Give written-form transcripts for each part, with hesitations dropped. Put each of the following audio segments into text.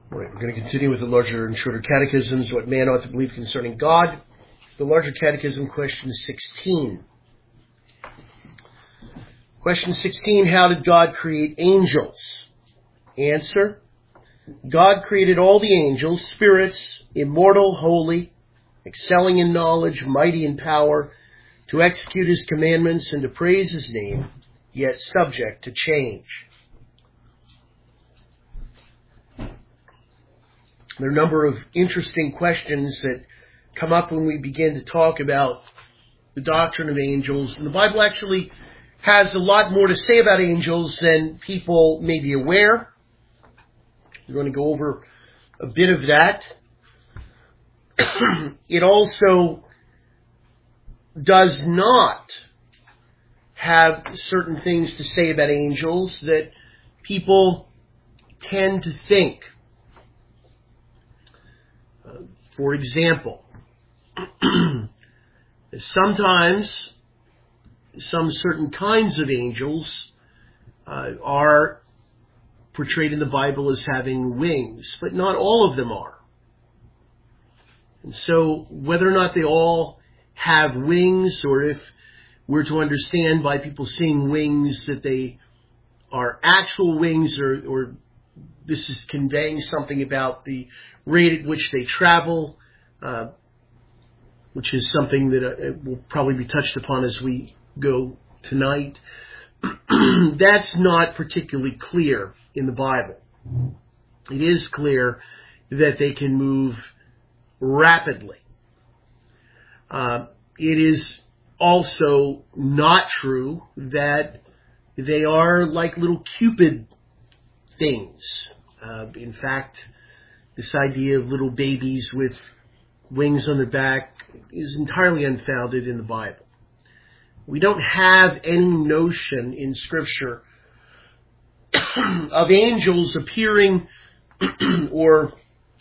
All right, we're going to continue with the larger and shorter catechisms, what man ought to believe concerning God. The larger catechism, question 16. Question 16, how did God create angels? Answer, God created all the angels, spirits, immortal, holy, excelling in knowledge, mighty in power, to execute his commandments and to praise his name, yet subject to change. There are a number of interesting questions that come up when we begin to talk about the doctrine of angels. And the Bible actually has a lot more to say about angels than people may be aware. We're going to go over a bit of that. It also does not have certain things to say about angels that people tend to think. For example, sometimes some certain kinds of angels are portrayed in the Bible as having wings, but not all of them are. And so whether or not they all have wings, or if we're to understand by people seeing wings that they are actual wings, or this is conveying something about the rate at which they travel, which is something that will probably be touched upon as we go tonight. That's not particularly clear in the Bible. It is clear that they can move rapidly. It is also not true that they are like little Cupid things. In fact, this idea of little babies with wings on their back is entirely unfounded in the Bible. We don't have any notion in Scripture of angels appearing or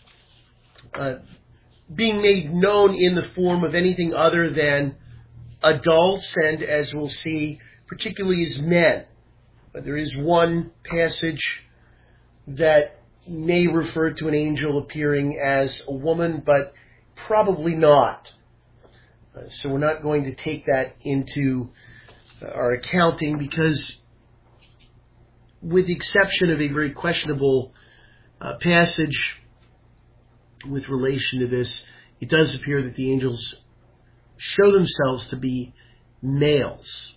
being made known in the form of anything other than adults, and as we'll see, particularly as men. But there is one passage that may refer to an angel appearing as a woman, but probably not. So we're not going to take that into our accounting, because with the exception of a very questionable passage with relation to this, it does appear that the angels show themselves to be males.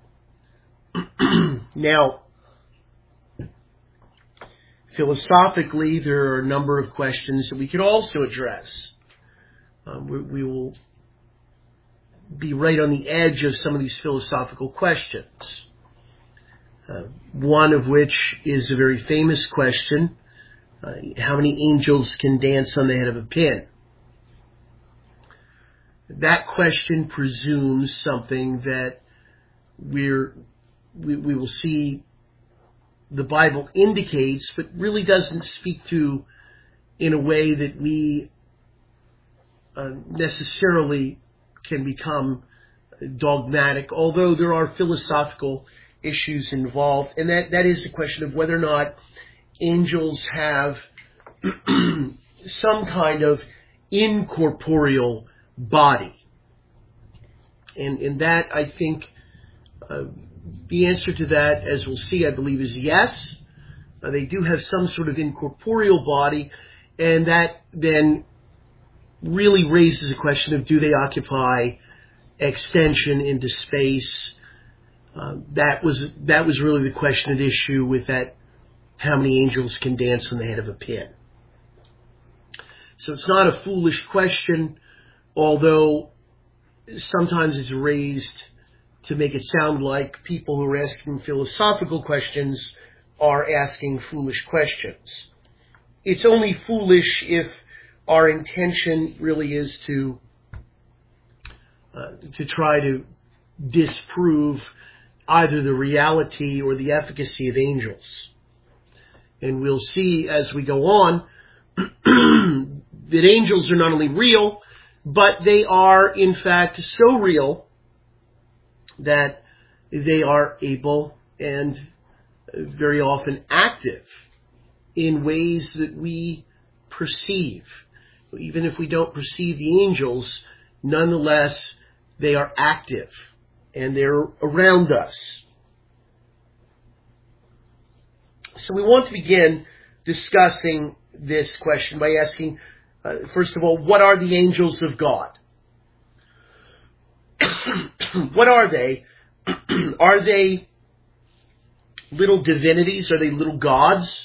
Now, philosophically, there are a number of questions that we could also address. We will be right on the edge of some of these philosophical questions. One of which is a very famous question. How many angels can dance on the head of a pin? That question presumes something that we will see the Bible indicates, but really doesn't speak to in a way that we necessarily can become dogmatic, although there are philosophical issues involved, and that is the question of whether or not angels have some kind of incorporeal body. And that, I think, the answer to that, as we'll see, I believe, is yes. They do have some sort of incorporeal body, and that then really raises the question of, do they occupy extension into space? That was really the question at issue with that, how many angels can dance on the head of a pin. So it's not a foolish question, although sometimes it's raised to make it sound like people who are asking philosophical questions are asking foolish questions. It's only foolish if our intention really is to try to disprove either the reality or the efficacy of angels. And we'll see as we go on that angels are not only real, but they are in fact so real that they are able and very often active in ways that we perceive. Even if we don't perceive the angels, nonetheless, they are active and they're around us. So we want to begin discussing this question by asking, first of all, what are the angels of God? What are they? Are they little divinities? Are they little gods?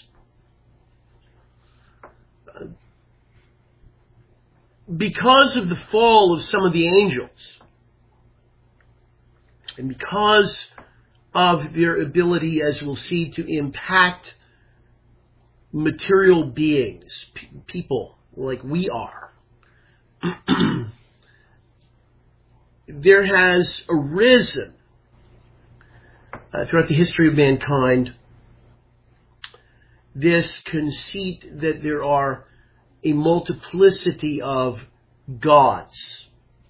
Because of the fall of some of the angels, and because of their ability, as we'll see, to impact material beings, people like we are, there has arisen throughout the history of mankind this conceit that there are a multiplicity of gods.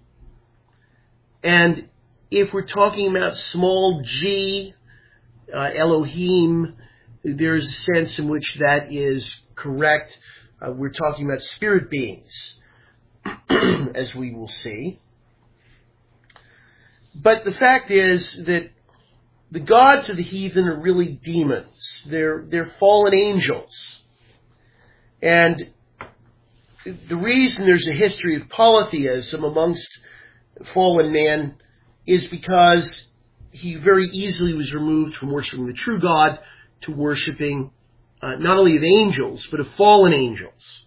And if we're talking about small g, Elohim, there's a sense in which that is correct. We're talking about spirit beings, as we will see. But the fact is that the gods of the heathen are really demons. They're fallen angels. And the reason there's a history of polytheism amongst fallen man is because he very easily was removed from worshiping the true God to worshiping not only of angels, but of fallen angels.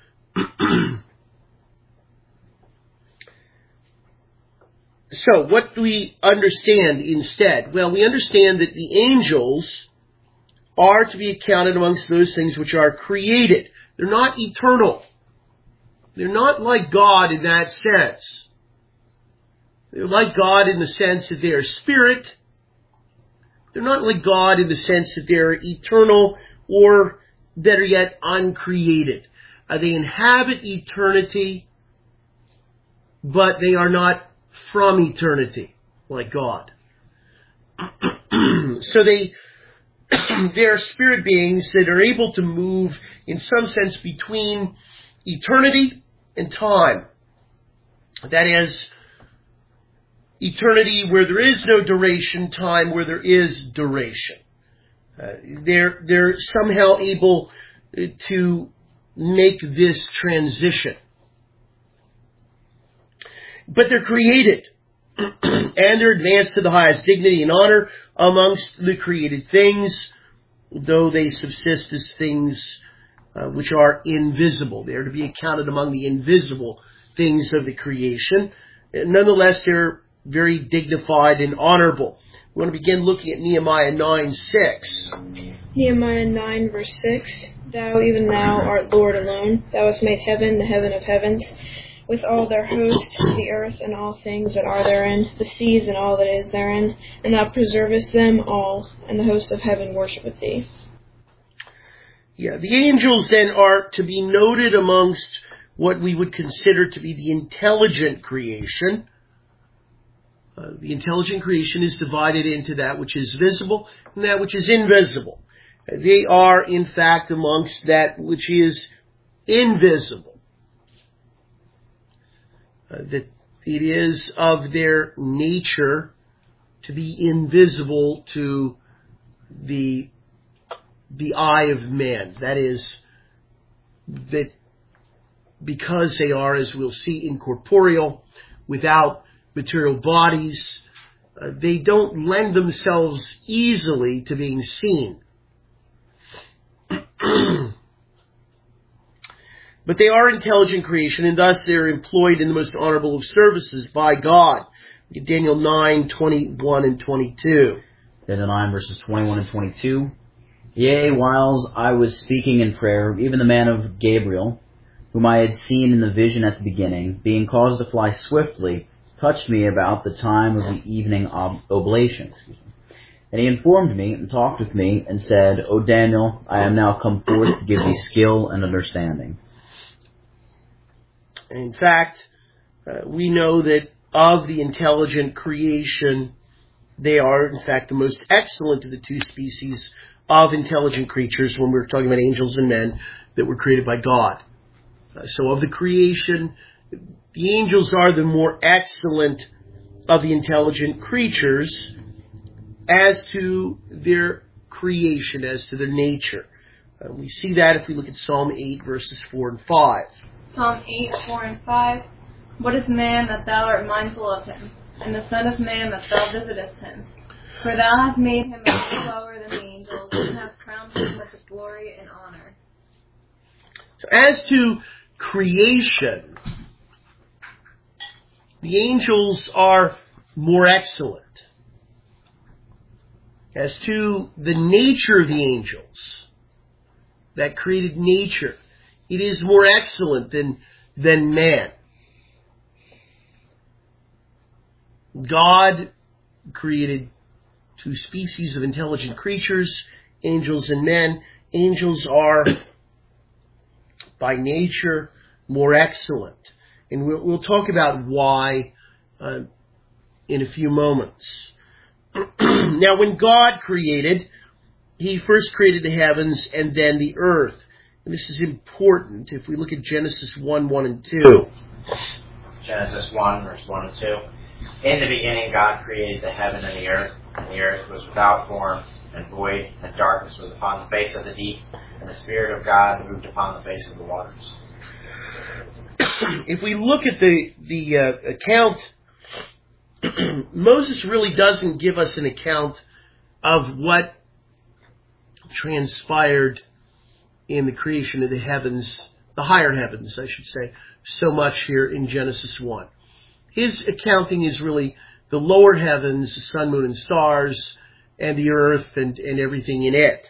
So, what do we understand instead? Well, we understand that the angels are to be accounted amongst those things which are created. They're not eternal. They're not like God in that sense. They're like God in the sense that they are spirit. They're not like God in the sense that they're eternal or, better yet, uncreated. They inhabit eternity, but they are not from eternity like God. So they're spirit beings that are able to move in some sense between eternity and time. That is, eternity where there is no duration, time where there is duration. They're somehow able to make this transition. But they're created, and they're advanced to the highest dignity and honor amongst the created things, though they subsist as things which are invisible. They are to be accounted among the invisible things of the creation. Nonetheless, they're very dignified and honorable. We want to begin looking at Nehemiah 9:6. Nehemiah 9, verse 6. Thou, even thou, art Lord alone. Thou hast made heaven, the heaven of heavens, with all their host, the earth and all things that are therein, the seas and all that is therein, and thou preservest them all, and the host of heaven worshipeth thee. Yeah, the angels then are to be noted amongst what we would consider to be the intelligent creation. The intelligent creation is divided into that which is visible and that which is invisible. They are, in fact, amongst that which is invisible. That it is of their nature to be invisible to the eye of man. That is, that because they are, as we'll see, incorporeal, without material bodies, they don't lend themselves easily to being seen. But they are intelligent creation, and thus they're employed in the most honorable of services by God. Daniel 9, 21 and 22. Daniel 9, verses 21 and 22. Yea, whiles I was speaking in prayer, even the man of Gabriel, whom I had seen in the vision at the beginning, being caused to fly swiftly, touched me about the time of the evening oblation. And he informed me and talked with me and said, O Daniel, I am now come forth to give thee skill and understanding. In fact, we know that of the intelligent creation, they are, in fact, the most excellent of the two species of intelligent creatures when we're talking about angels and men that were created by God. So of the creation, the angels are the more excellent of the intelligent creatures as to their creation, as to their nature. We see that if we look at Psalm 8, verses 4 and 5. Psalm 8, 4 and 5. What is man that thou art mindful of him, and the son of man that thou visitest him? For thou hast made him a little lower than the angels, and hast crowned him with glory and honor. So as to creation, the angels are more excellent. As to the nature of the angels, that created nature, it is more excellent than man. God created two species of intelligent creatures, angels and men. Angels are, by nature, more excellent. And we'll talk about why in a few moments. Now, when God created, He first created the heavens and then the earth. And this is important if we look at Genesis 1, 1 and 2. Genesis 1, verse 1 and 2. In the beginning God created the heaven and the earth was without form and void, and darkness was upon the face of the deep, and the Spirit of God moved upon the face of the waters. If we look at the account, Moses really doesn't give us an account of what transpired in the creation of the heavens, the higher heavens, I should say, so much here in Genesis 1. His accounting is really the lower heavens, the sun, moon, and stars, and the earth and everything in it.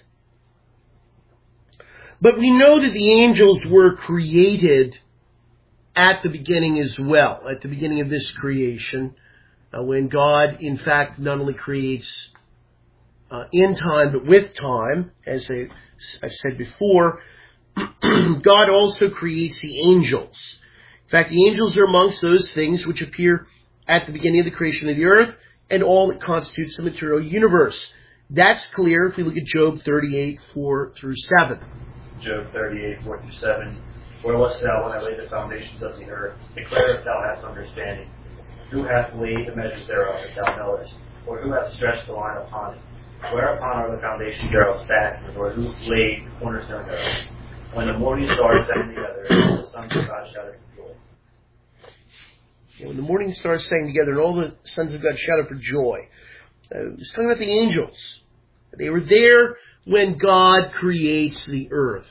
But we know that the angels were created at the beginning as well, at the beginning of this creation, when God, in fact, not only creates in time, but with time, as I've said before, God also creates the angels. In fact, the angels are amongst those things which appear at the beginning of the creation of the earth and all that constitutes the material universe. That's clear if we look at Job 38, 4 through 7. Job 38, 4 through 7. Where wast thou when I laid the foundations of the earth? Declare if thou hast understanding. Who hath laid the measures thereof, if thou knowest? Or who hath stretched the line upon it? Whereupon are the foundations thereof fastened? Or who laid the cornerstone thereof? When the morning stars sang together, and the sons of God shouted for joy. When the morning stars sang together, and all the sons of God shouted for joy. It's talking about the angels. They were there when God creates the earth.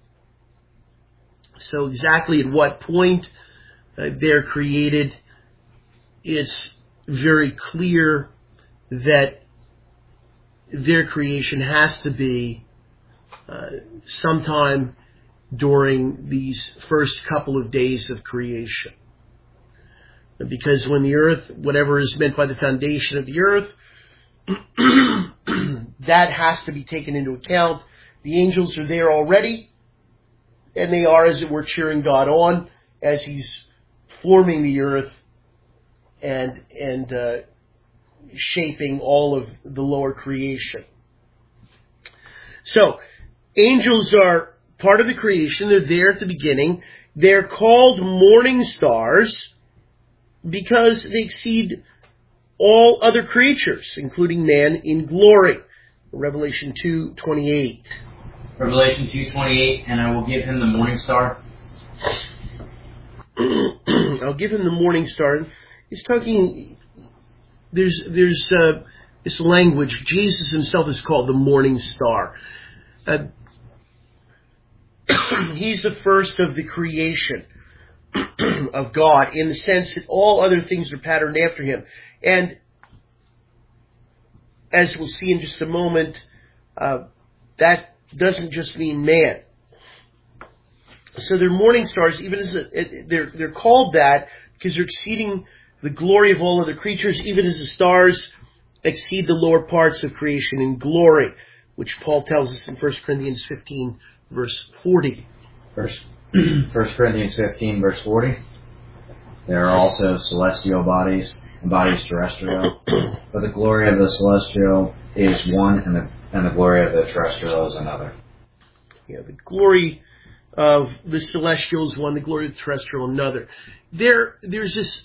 So exactly at what point they're created, it's very clear that their creation has to be sometime during these first couple of days of creation. Because when the earth, whatever is meant by the foundation of the earth, that has to be taken into account. The angels are there already, and they are, as it were, cheering God on as He's forming the earth and shaping all of the lower creation. So, angels are part of the creation. They're there at the beginning. They're called morning stars because they exceed all other creatures, including man, in glory. Revelation 2:28. Revelation 2:28, and I will give him the morning star. I'll give him the morning star. He's talking, there's this language. Jesus Himself is called the morning star. He's the first of the creation of God, in the sense that all other things are patterned after Him. And as we'll see in just a moment, that doesn't just mean man. So they're morning stars, even as they're called that because they're exceeding the glory of all other creatures, even as the stars exceed the lower parts of creation in glory, which Paul tells us in 1 Corinthians 15, verse 40. 1 Corinthians 15, verse 40. There are also celestial bodies and bodies terrestrial, but the glory of the celestial is one, and the glory of the terrestrial is another. Yeah, the glory of the celestial is one, the glory of the terrestrial another. There's this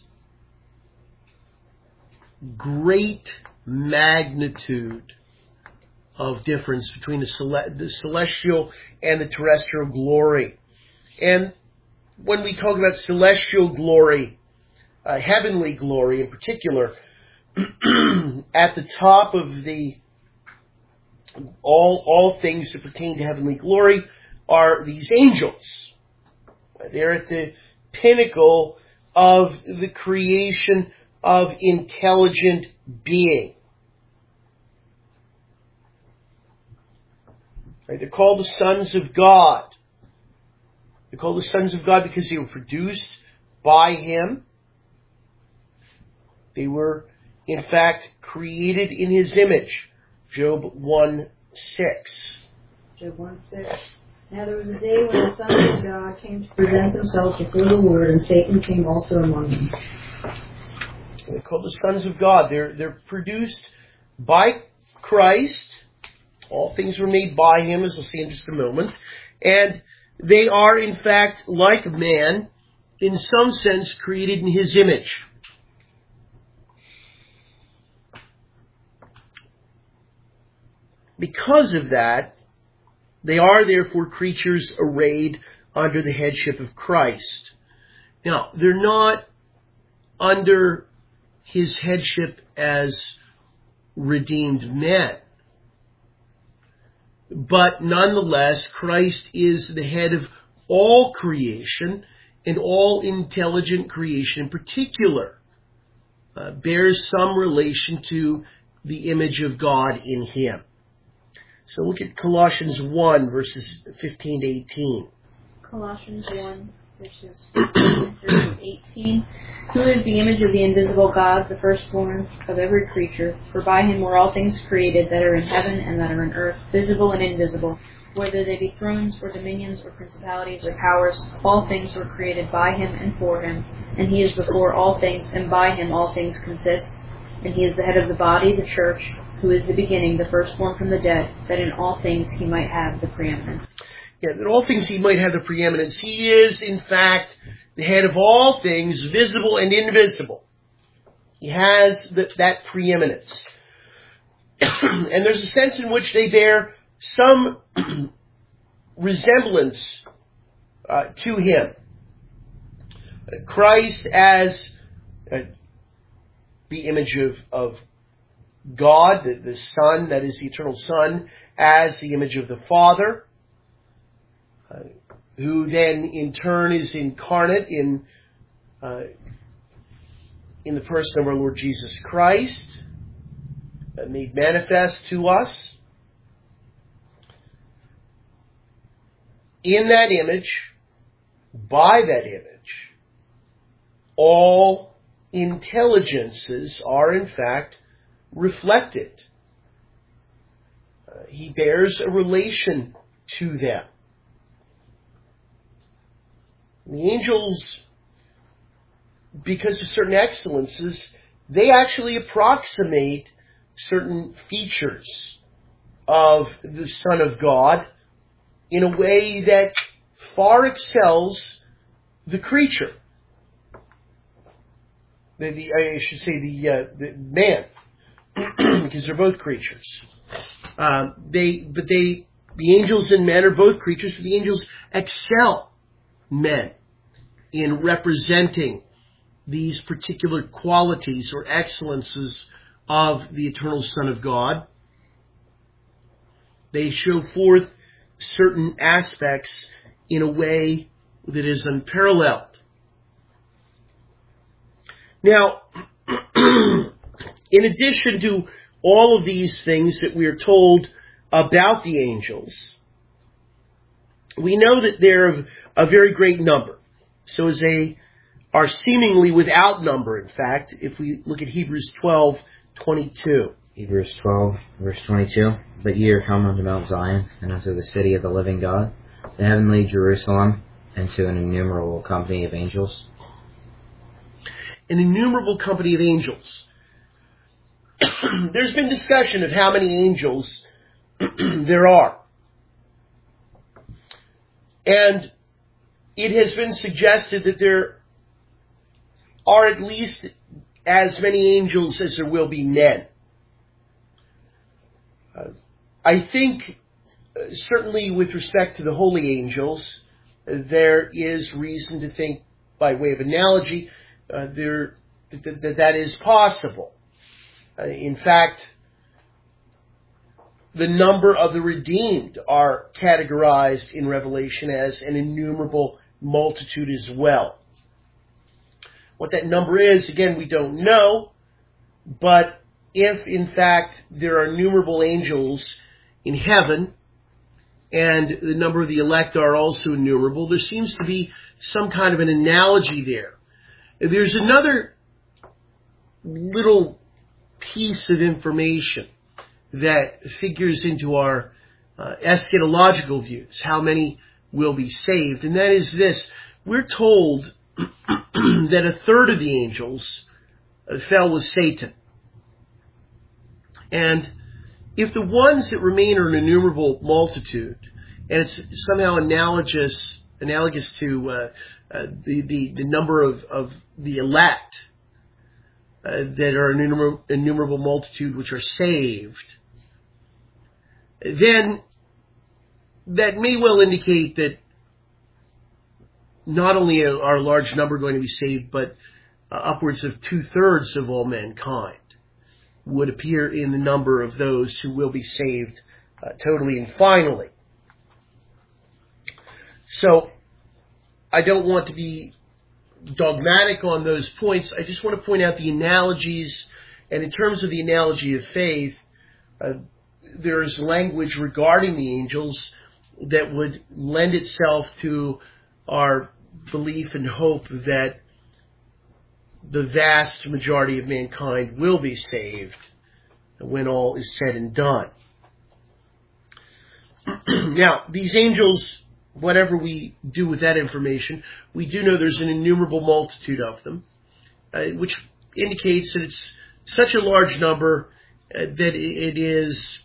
great magnitude of difference between the celestial and the terrestrial glory. And when we talk about celestial glory, heavenly glory in particular, at the top of the all things that pertain to heavenly glory are these angels. They're at the pinnacle of the creation of intelligent being. They're called the sons of God. They're called the sons of God because they were produced by Him. They were, in fact, created in His image. Job 1:6. Job 1:6. Now there was a day when the sons of God came to present themselves before the Lord, and Satan came also among them. They're called the sons of God. They're produced by Christ. All things were made by Him, as we'll see in just a moment. And they are, in fact, like man, in some sense, created in His image. Because of that, they are therefore creatures arrayed under the headship of Christ. Now, they're not under His headship as redeemed men. But nonetheless, Christ is the head of all creation, and all intelligent creation in particular bears some relation to the image of God in Him. So look at Colossians 1, verses 15 to 18. Colossians 1, verses 15 through 18. Who is the image of the invisible God, the firstborn of every creature? For by Him were all things created that are in heaven and that are in earth, visible and invisible. Whether they be thrones or dominions or principalities or powers, all things were created by Him and for Him. And He is before all things, and by Him all things consist. And He is the head of the body, the church, who is the beginning, the firstborn from the dead, that in all things He might have the preeminence. Yeah, in all things He might have the preeminence. He is, in fact, the head of all things, visible and invisible. He has that preeminence. And there's a sense in which they bear some resemblance to Him. Christ as the image of God, the Son, that is the eternal Son, as the image of the Father, who then in turn is incarnate in the person of our Lord Jesus Christ, made manifest to us. In that image, by that image, all intelligences are in fact reflected. He bears a relation to them. The angels, because of certain excellences, they actually approximate certain features of the Son of God in a way that far excels the creature. I should say the man, because they're both creatures. The angels and men are both creatures, but the angels excel men in representing these particular qualities or excellences of the eternal Son of God. They show forth certain aspects in a way that is unparalleled. Now, in addition to all of these things that we are told about the angels, we know that they're of a very great number. So as they are seemingly without number, in fact, if we look at Hebrews 12:22. Hebrews 12, verse 22. But ye are come unto Mount Zion, and unto the city of the living God, the heavenly Jerusalem, and to an innumerable company of angels. An innumerable company of angels. There's been discussion of how many angels there are. And it has been suggested that there are at least as many angels as there will be men. I think, certainly with respect to the holy angels, there is reason to think, by way of analogy, that is possible. In fact, the number of the redeemed are categorized in Revelation as an innumerable multitude as well. What that number is, again, we don't know, but if, in fact, there are innumerable angels in heaven, and the number of the elect are also innumerable, there seems to be some kind of an analogy there. There's another little piece of information that figures into our eschatological views, how many will be saved, and that is this. We're told that a third of the angels fell with Satan. And if the ones that remain are an innumerable multitude, and it's somehow analogous to the number of the elect that are an innumerable multitude which are saved, then that may well indicate that not only are a large number going to be saved, but upwards of 2/3 of all mankind would appear in the number of those who will be saved totally and finally. So, I don't want to be dogmatic on those points. I just want to point out the analogies, and in terms of the analogy of faith, there is language regarding the angels that would lend itself to our belief and hope that the vast majority of mankind will be saved when all is said and done. Now, these angels, whatever we do with that information, we do know there's an innumerable multitude of them, which indicates that it's such a large number that it is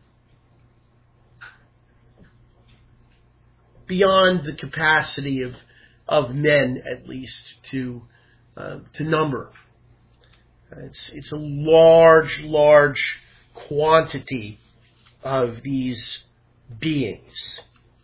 beyond the capacity of men, at least, to number. It's a large quantity of these beings.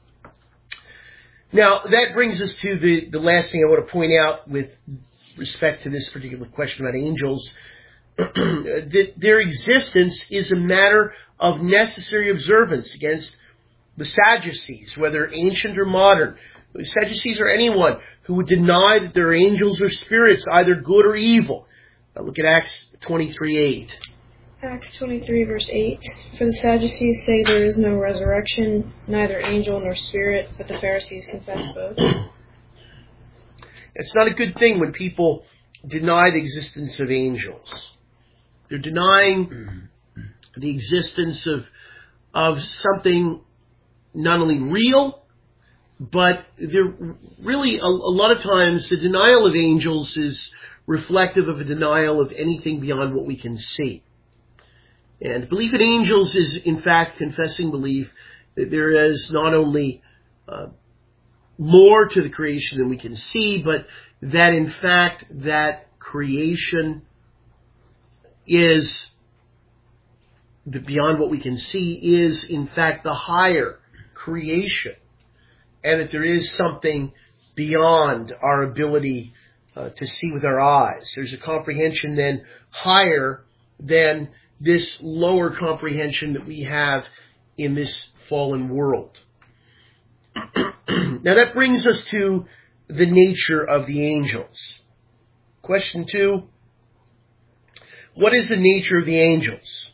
Now, that brings us to the last thing I want to point out with respect to this particular question about angels, that their existence is a matter of necessary observance against the Sadducees, whether ancient or modern. The Sadducees are anyone who would deny that there are angels or spirits, either good or evil. Now look at Acts 23:8. Acts 23, verse 8. For the Sadducees say there is no resurrection, neither angel nor spirit, but the Pharisees confess both. It's not a good thing when people deny the existence of angels. They're denying the existence of something not only real, but they're really, a lot of times, the denial of angels is reflective of a denial of anything beyond what we can see. And belief in angels is, in fact, confessing belief that there is not only more to the creation than we can see, but that, in fact, that creation is, beyond what we can see, is, in fact, the higher creation. And that there is something beyond our ability to see with our eyes. There's a comprehension then higher than this lower comprehension that we have in this fallen world. Now that brings us to the nature of the angels. Question 2. What is the nature of the angels?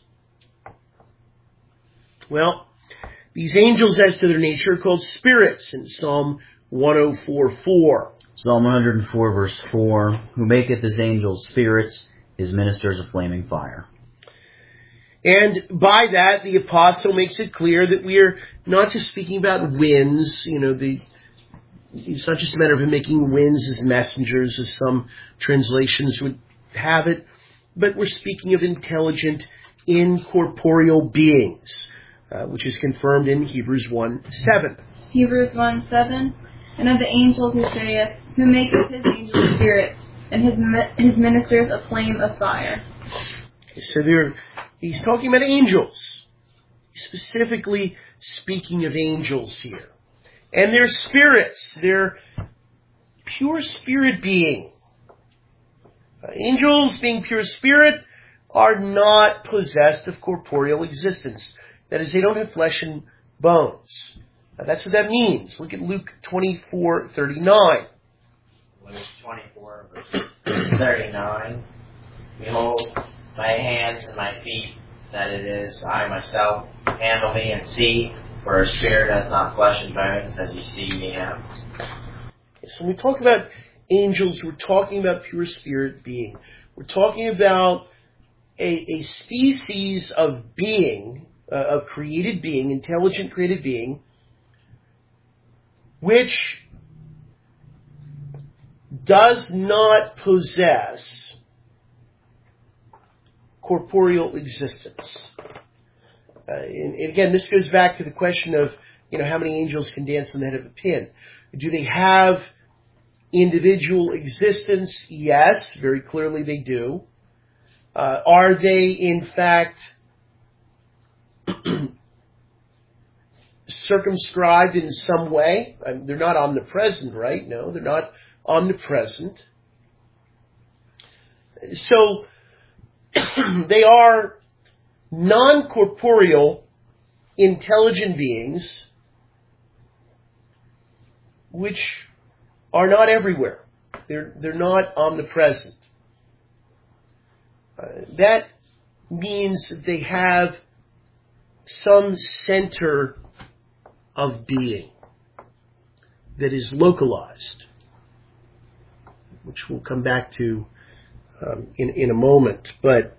Well, these angels, as to their nature, are called spirits in Psalm 104:4. Psalm 104, verse 4, who maketh his angels spirits, his ministers a flaming fire. And by that, the apostle makes it clear that we are not just speaking about winds. It's not just a matter of him making winds as messengers, as some translations would have it, but we're speaking of intelligent, incorporeal beings, which is confirmed in Hebrews 1:7. Hebrews 1:7. and of the angels who saith, who maketh his angels spirits, and his ministers a flame of fire. So he's talking about angels. He's specifically speaking of angels here. And they're spirits. They're pure spirit being. Angels, being pure spirit, are not possessed of corporeal existence. That is, they don't have flesh and bones. That's what that means. Look at Luke 24:39. Luke 24, verse 39. Behold, my hands and my feet, that it is I myself. Handle me and see, for a spirit hath not flesh and bones, as ye see me have. So when we talk about angels, we're talking about pure spirit being. We're talking about a species of being, of created being, intelligent created being, which does not possess corporeal existence. And again, this goes back to the question of, how many angels can dance on the head of a pin? Do they have individual existence? Yes, very clearly they do. Are they, in fact, circumscribed in some way? They're not omnipresent, right? No, they're not omnipresent. So, they are non-corporeal, intelligent beings which are not everywhere. They're not omnipresent. That means that they have some center of being that is localized, which we'll come back to in a moment. But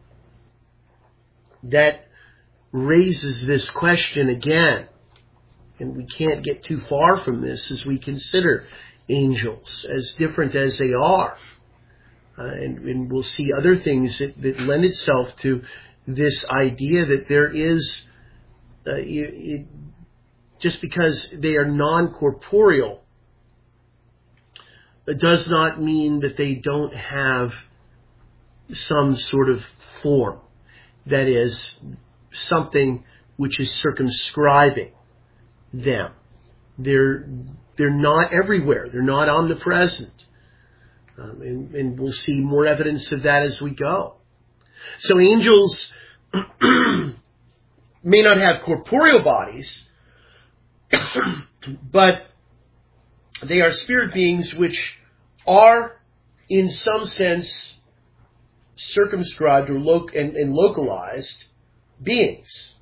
that raises this question again, and we can't get too far from this as we consider angels, as different as they are. And we'll see other things that lend itself to this idea that there is, just because they are non-corporeal, it does not mean that they don't have some sort of form. That is, something which is circumscribing them. They're not everywhere. They're not omnipresent. And we'll see more evidence of that as we go. So angels may not have corporeal bodies, but they are spirit beings which are, in some sense, circumscribed or localized beings.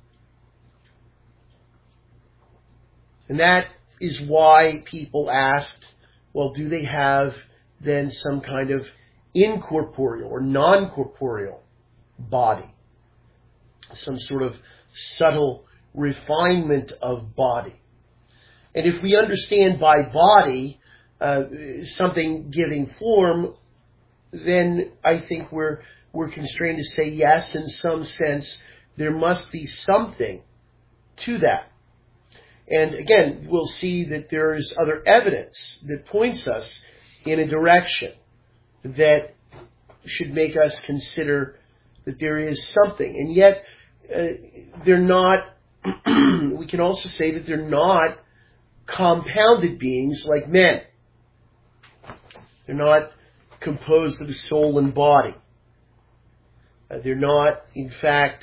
And that is why people asked, well, do they have then some kind of incorporeal or non-corporeal body? Some sort of subtle refinement of body. And if we understand by body something giving form, then I think we're constrained to say yes, in some sense, there must be something to that. And again, we'll see that there is other evidence that points us in a direction that should make us consider that there is something. And yet, they're not, we can also say that they're not compounded beings like men. They're not composed of a soul and body. They're not, in fact,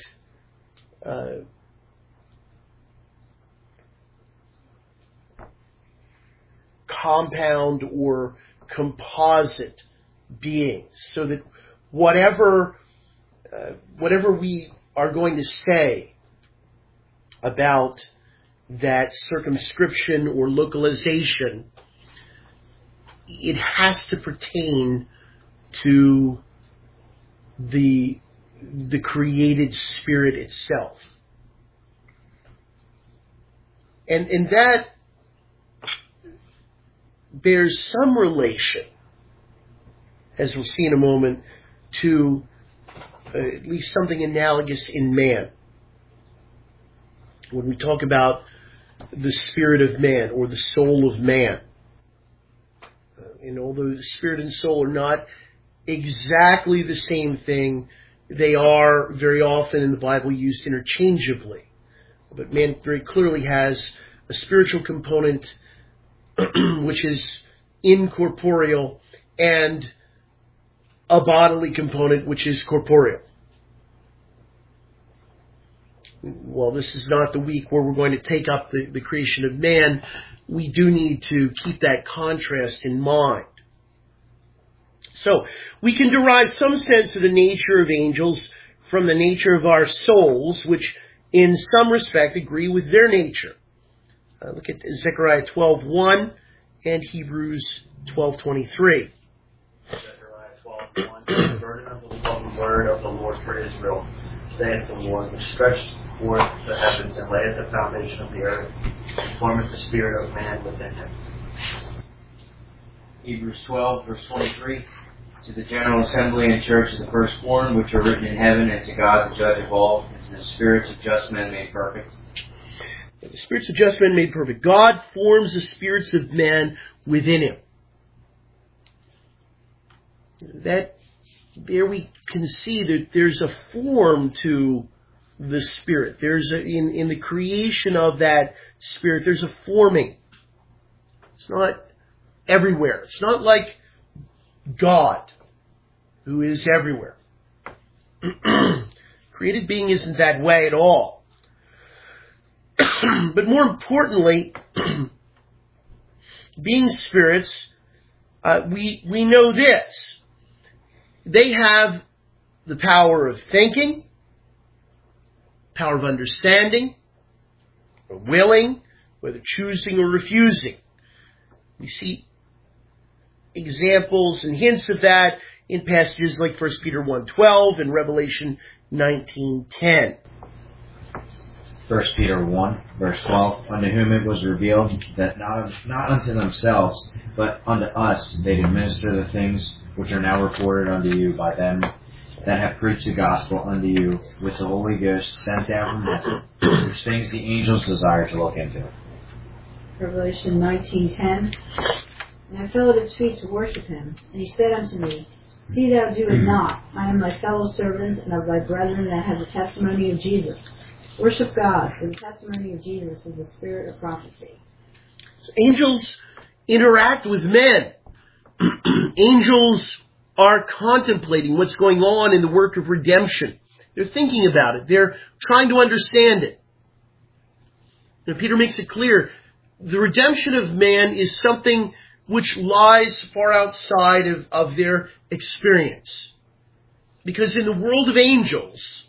compound or composite beings. So that whatever we are going to say about that circumscription or localization, it has to pertain to the created spirit itself. And that bears some relation, as we'll see in a moment, to at least something analogous in man. When we talk about the spirit of man or the soul of man, And although spirit and soul are not exactly the same thing, they are very often in the Bible used interchangeably. But man very clearly has a spiritual component which is incorporeal and a bodily component which is corporeal. Well, this is not the week where we're going to take up the creation of man. We do need to keep that contrast in mind. So, we can derive some sense of the nature of angels from the nature of our souls, which in some respect agree with their nature. Look at Zechariah 12:1 and Hebrews 12:23. Zechariah 12:1. The burden of the word of the Lord for Israel, saith the Lord, which stretched forth the heavens and laid the foundation of the earth, and formeth the spirit of man within him. Hebrews 12, verse 23. To the general assembly and church of the firstborn, which are written in heaven, and to God the judge of all, and to the spirits of just men made perfect. The spirits of just men made perfect. God forms the spirits of man within him. There we can see that there's a form to the spirit. There's in the creation of that spirit, there's a forming. It's not everywhere. It's not like God, who is everywhere. Created being isn't that way at all. But more importantly, being spirits, we know this. They have the power of thinking, power of understanding, or willing, whether choosing or refusing. We see examples and hints of that in passages like 1 Peter 1:12 and Revelation 19:10. 1 Peter 1, verse 12, unto whom it was revealed that not unto themselves, but unto us they do minister the things which are now reported unto you by them that have preached the gospel unto you with the Holy Ghost sent down from heaven, which things the angels desire to look into. Revelation 19:10. And I fell at his feet to worship him, and he said unto me, See thou do it not. I am thy fellow servant and of thy brethren that have the testimony of Jesus. Worship God, for the testimony of Jesus is the spirit of prophecy. So angels interact with men. Angels are contemplating what's going on in the work of redemption. They're thinking about it. They're trying to understand it. Now, Peter makes it clear, the redemption of man is something which lies far outside of their experience. Because in the world of angels,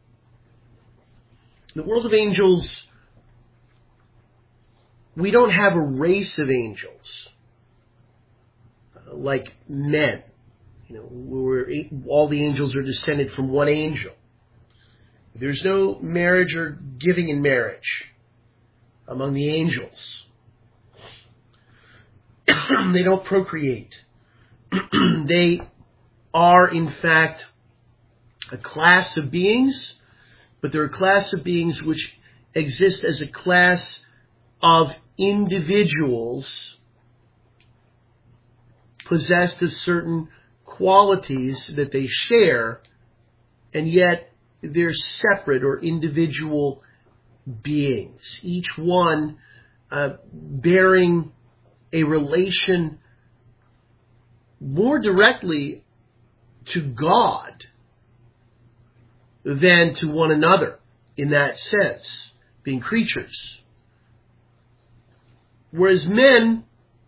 we don't have a race of angels like men. All the angels are descended from one angel. There's no marriage or giving in marriage among the angels. They don't procreate. They are, in fact, a class of beings, but they're a class of beings which exist as a class of individuals possessed of certain qualities that they share, and yet they're separate or individual beings, each one bearing a relation more directly to God than to one another in that sense, being creatures. Whereas men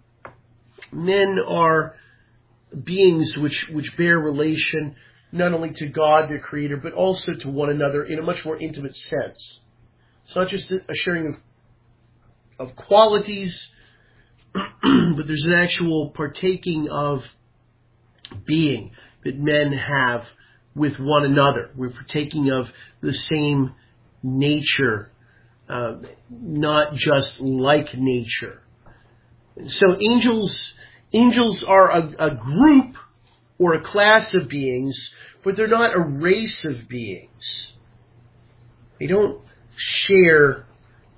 are beings which bear relation not only to God, their creator, but also to one another in a much more intimate sense. It's not just a sharing of qualities, but there's an actual partaking of being that men have with one another. We're partaking of the same nature, not just like nature. So angels are a group or a class of beings, but they're not a race of beings. They don't share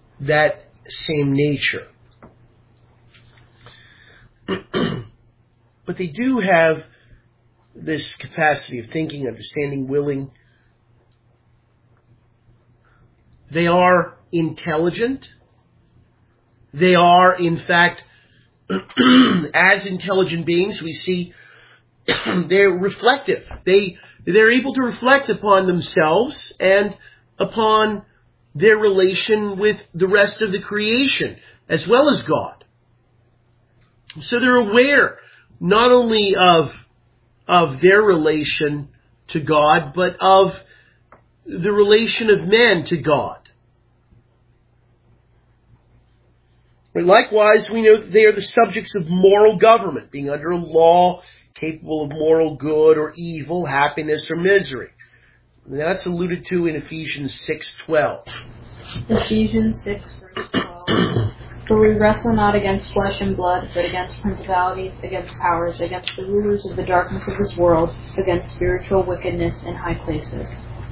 that same nature. but they do have this capacity of thinking, understanding, willing. They are intelligent. They are, in fact, as intelligent beings, we see they're reflective. They're able to reflect upon themselves and upon their relation with the rest of the creation, as well as God. So they're aware not only of their relation to God, but of the relation of men to God. Likewise, we know that they are the subjects of moral government, being under a law capable of moral good or evil, happiness or misery. And that's alluded to in Ephesians 6:12. Ephesians 6, verse 12. For we wrestle not against flesh and blood, but against principalities, against powers, against the rulers of the darkness of this world, against spiritual wickedness in high places.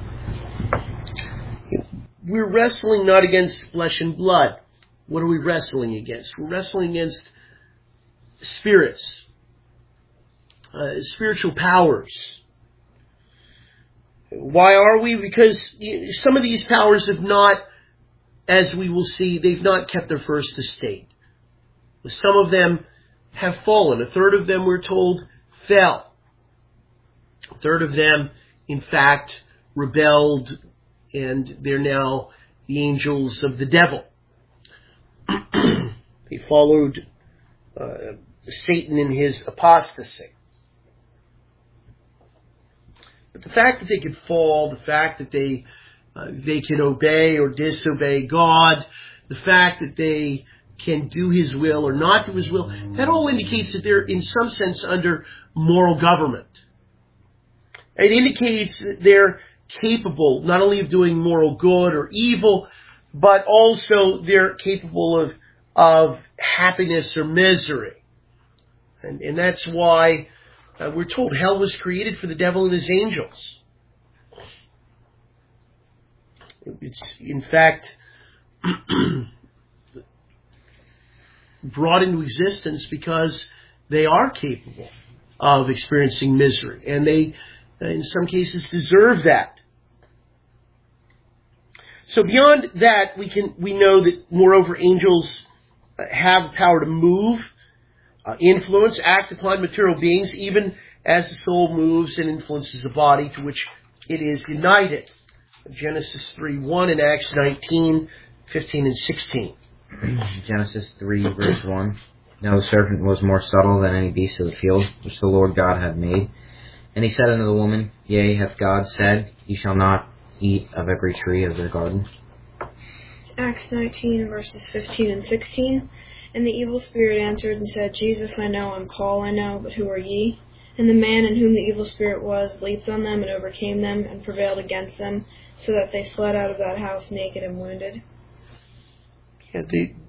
We're wrestling not against flesh and blood. What are we wrestling against? We're wrestling against spirits, spiritual powers. Why are we? Because some of these powers have not, as we will see, they've not kept their first estate. Some of them have fallen. A third of them, we're told, fell. A third of them, in fact, rebelled, and they're now the angels of the devil. They followed Satan in his apostasy. But the fact that they could fall, the fact that they can obey or disobey God, the fact that they can do His will or not do His will, that all indicates that they're in some sense under moral government. It indicates that they're capable not only of doing moral good or evil, but also they're capable of happiness or misery. And that's why we're told hell was created for the devil and his angels. It's, in fact, brought into existence because they are capable of experiencing misery. And they, in some cases, deserve that. So beyond that, we know that, moreover, angels have power to move, influence, act upon material beings, even as the soul moves and influences the body to which it is united. Genesis 3:1 and Acts 19:15 and 16. Genesis 3, verse 1. Now the serpent was more subtle than any beast of the field, which the Lord God had made. And he said unto the woman, Yea, hath God said, Ye shall not eat of every tree of the garden? Acts 19, verses 15 and 16. And the evil spirit answered and said, Jesus I know, and Paul I know, but who are ye? And the man in whom the evil spirit was leaped on them and overcame them and prevailed against them, so that they fled out of that house naked and wounded. Yeah,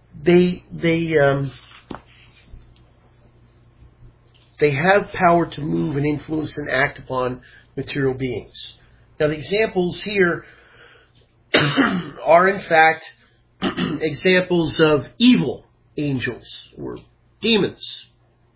they have power to move and influence and act upon material beings. Now the examples here are in fact examples of evil angels or demons.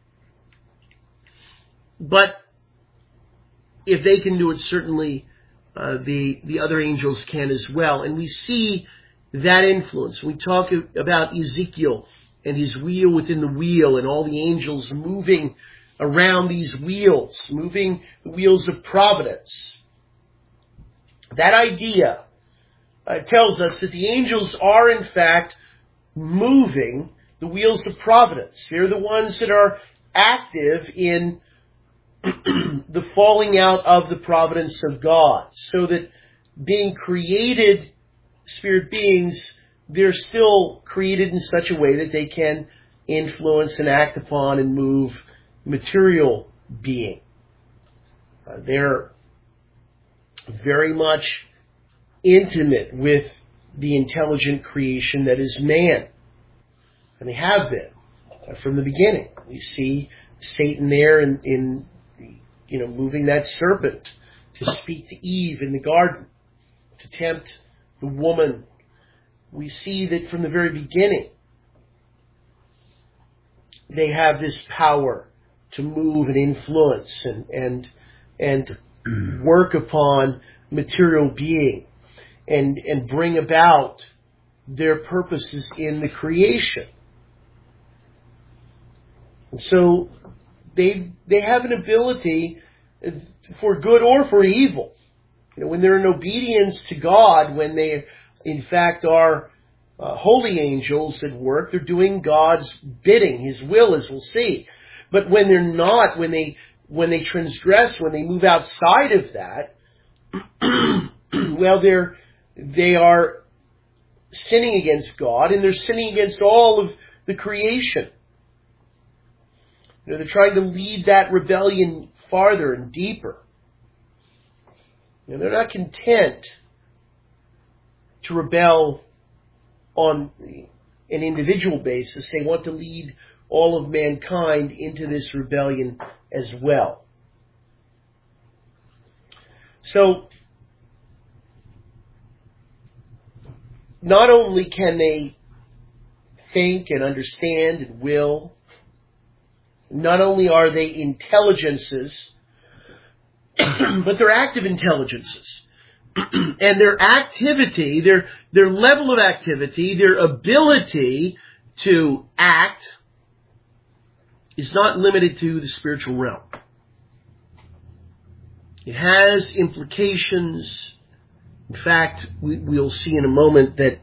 But if they can do it, certainly the other angels can as well. And we see that influence. We talk about Ezekiel and his wheel within the wheel and all the angels moving around these wheels, moving the wheels of providence. That idea tells us that the angels are in fact moving the wheels of providence. They're the ones that are active in the falling out of the providence of God. So that being created spirit beings, they're still created in such a way that they can influence and act upon and move material being. They're very much intimate with the intelligent creation that is man. And they have been from the beginning. We see Satan there in moving that serpent to speak to Eve in the garden, to tempt the woman. We see that from the very beginning they have this power to move and influence and work upon material being and bring about their purposes in the creation. And so they have an ability for good or for evil. When they're in obedience to God, when they in fact are holy angels at work, they're doing God's bidding, His will, as we'll see. But when they're not, when they transgress, when they move outside of that, well, they are sinning against God, and they're sinning against all of the creation. They're trying to lead that rebellion farther and deeper. They're not content to rebel on an individual basis. They want to lead all of mankind into this rebellion as well. So, not only can they think and understand and will, not only are they intelligences, but they're active intelligences. And their activity, their level of activity, their ability to act is not limited to the spiritual realm. It has implications. In fact, we'll see in a moment that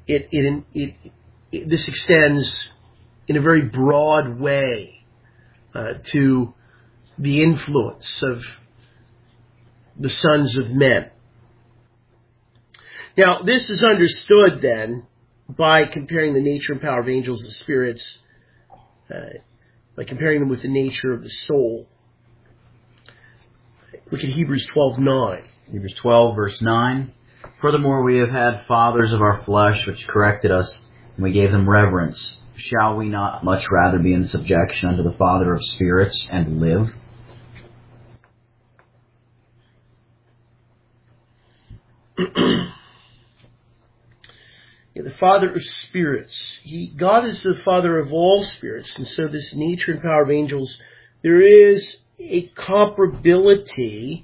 this extends in a very broad way to the influence of the sons of men. Now, this is understood then by comparing the nature and power of angels and spirits, by comparing them with the nature of the soul. Look at Hebrews 12:9. Hebrews 12, verse 9. Furthermore, we have had fathers of our flesh which corrected us, and we gave them reverence. Shall we not much rather be in subjection unto the Father of spirits and live? The Father of spirits. God is the Father of all spirits, and so this nature and power of angels, there is a comparability.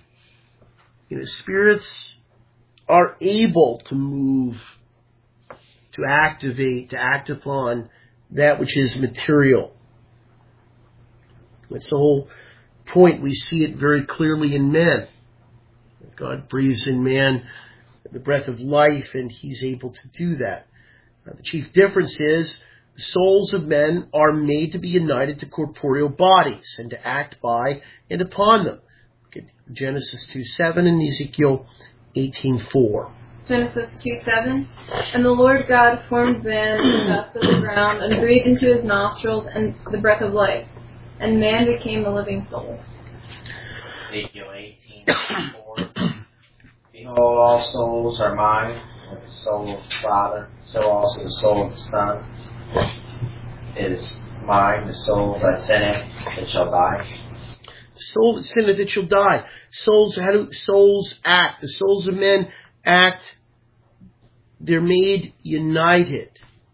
Spirits are able to move, to activate, to act upon that which is material. That's the whole point. We see it very clearly in men. God breathes in man the breath of life, and He's able to do that. The chief difference is the souls of men are made to be united to corporeal bodies and to act by and upon them. Look at Genesis 2:7 and Ezekiel 18:4. Genesis 2:7. And the Lord God formed man in the dust of the ground and breathed into his nostrils and the breath of life, and man became a living soul. Ezekiel 18:4. Behold, all souls are mine, with the soul of the Father, so also the soul of the Son is mine, the soul that sinneth, it shall die. The soul that sinneth, it shall die. Souls, how do souls act? The souls of men act, they're made united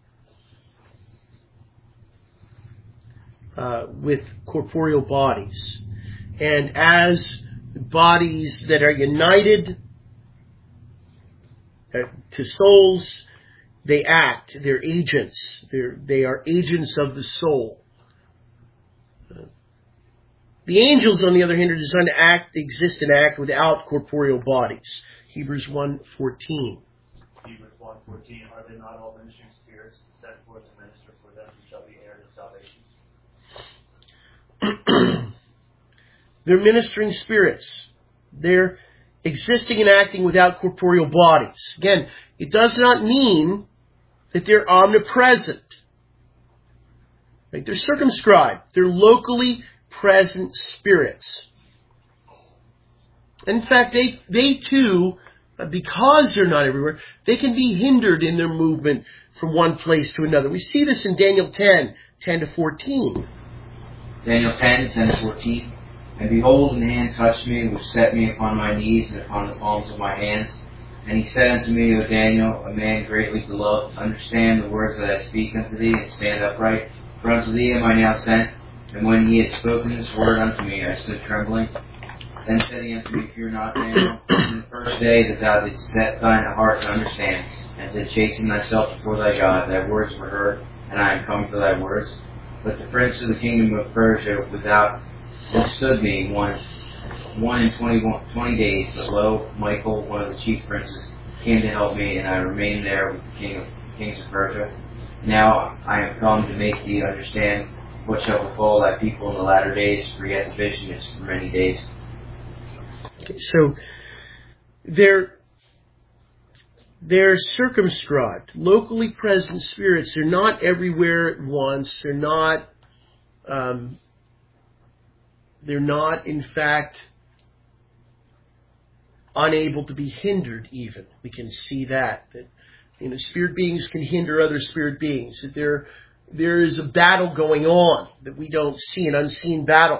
with corporeal bodies. And as bodies that are united to souls, they act. They're agents. They are agents of the soul. The angels, on the other hand, are designed to exist and act without corporeal bodies. Hebrews 1:14. Hebrews 1:14. Are they not all ministering spirits sent forth to minister for them who shall be heirs of salvation? They're ministering spirits. They're existing and acting without corporeal bodies. Again, it does not mean that they're omnipresent. Right? They're circumscribed. They're locally present spirits. In fact, they too, because they're not everywhere, they can be hindered in their movement from one place to another. We see this in Daniel 10:10-14. Daniel 10:10-14. And behold, an hand touched me, which set me upon my knees and upon the palms of my hands. And he said unto me, O Daniel, a man greatly beloved, understand the words that I speak unto thee, and stand upright. For unto thee am I now sent, And when he had spoken this word unto me, I stood trembling. Then said he unto me, Fear not, Daniel. In the first day that thou didst set thine heart to understand, and to chasten thyself before thy God, thy words were heard, and I am come for thy words. But the prince of the kingdom of Persia without withstood me 20 days. But lo, Michael, one of the chief princes, came to help me, and I remained there with the kings of Persia. Now I am come to make thee understand what shall befall thy people in the latter days, for yet the vision is for many days. Okay, so they're circumscribed, locally present spirits. They're not everywhere at once. They're not, in fact, unable to be hindered even. We can see that spirit beings can hinder other spirit beings. That there is a battle going on that we don't see, an unseen battle.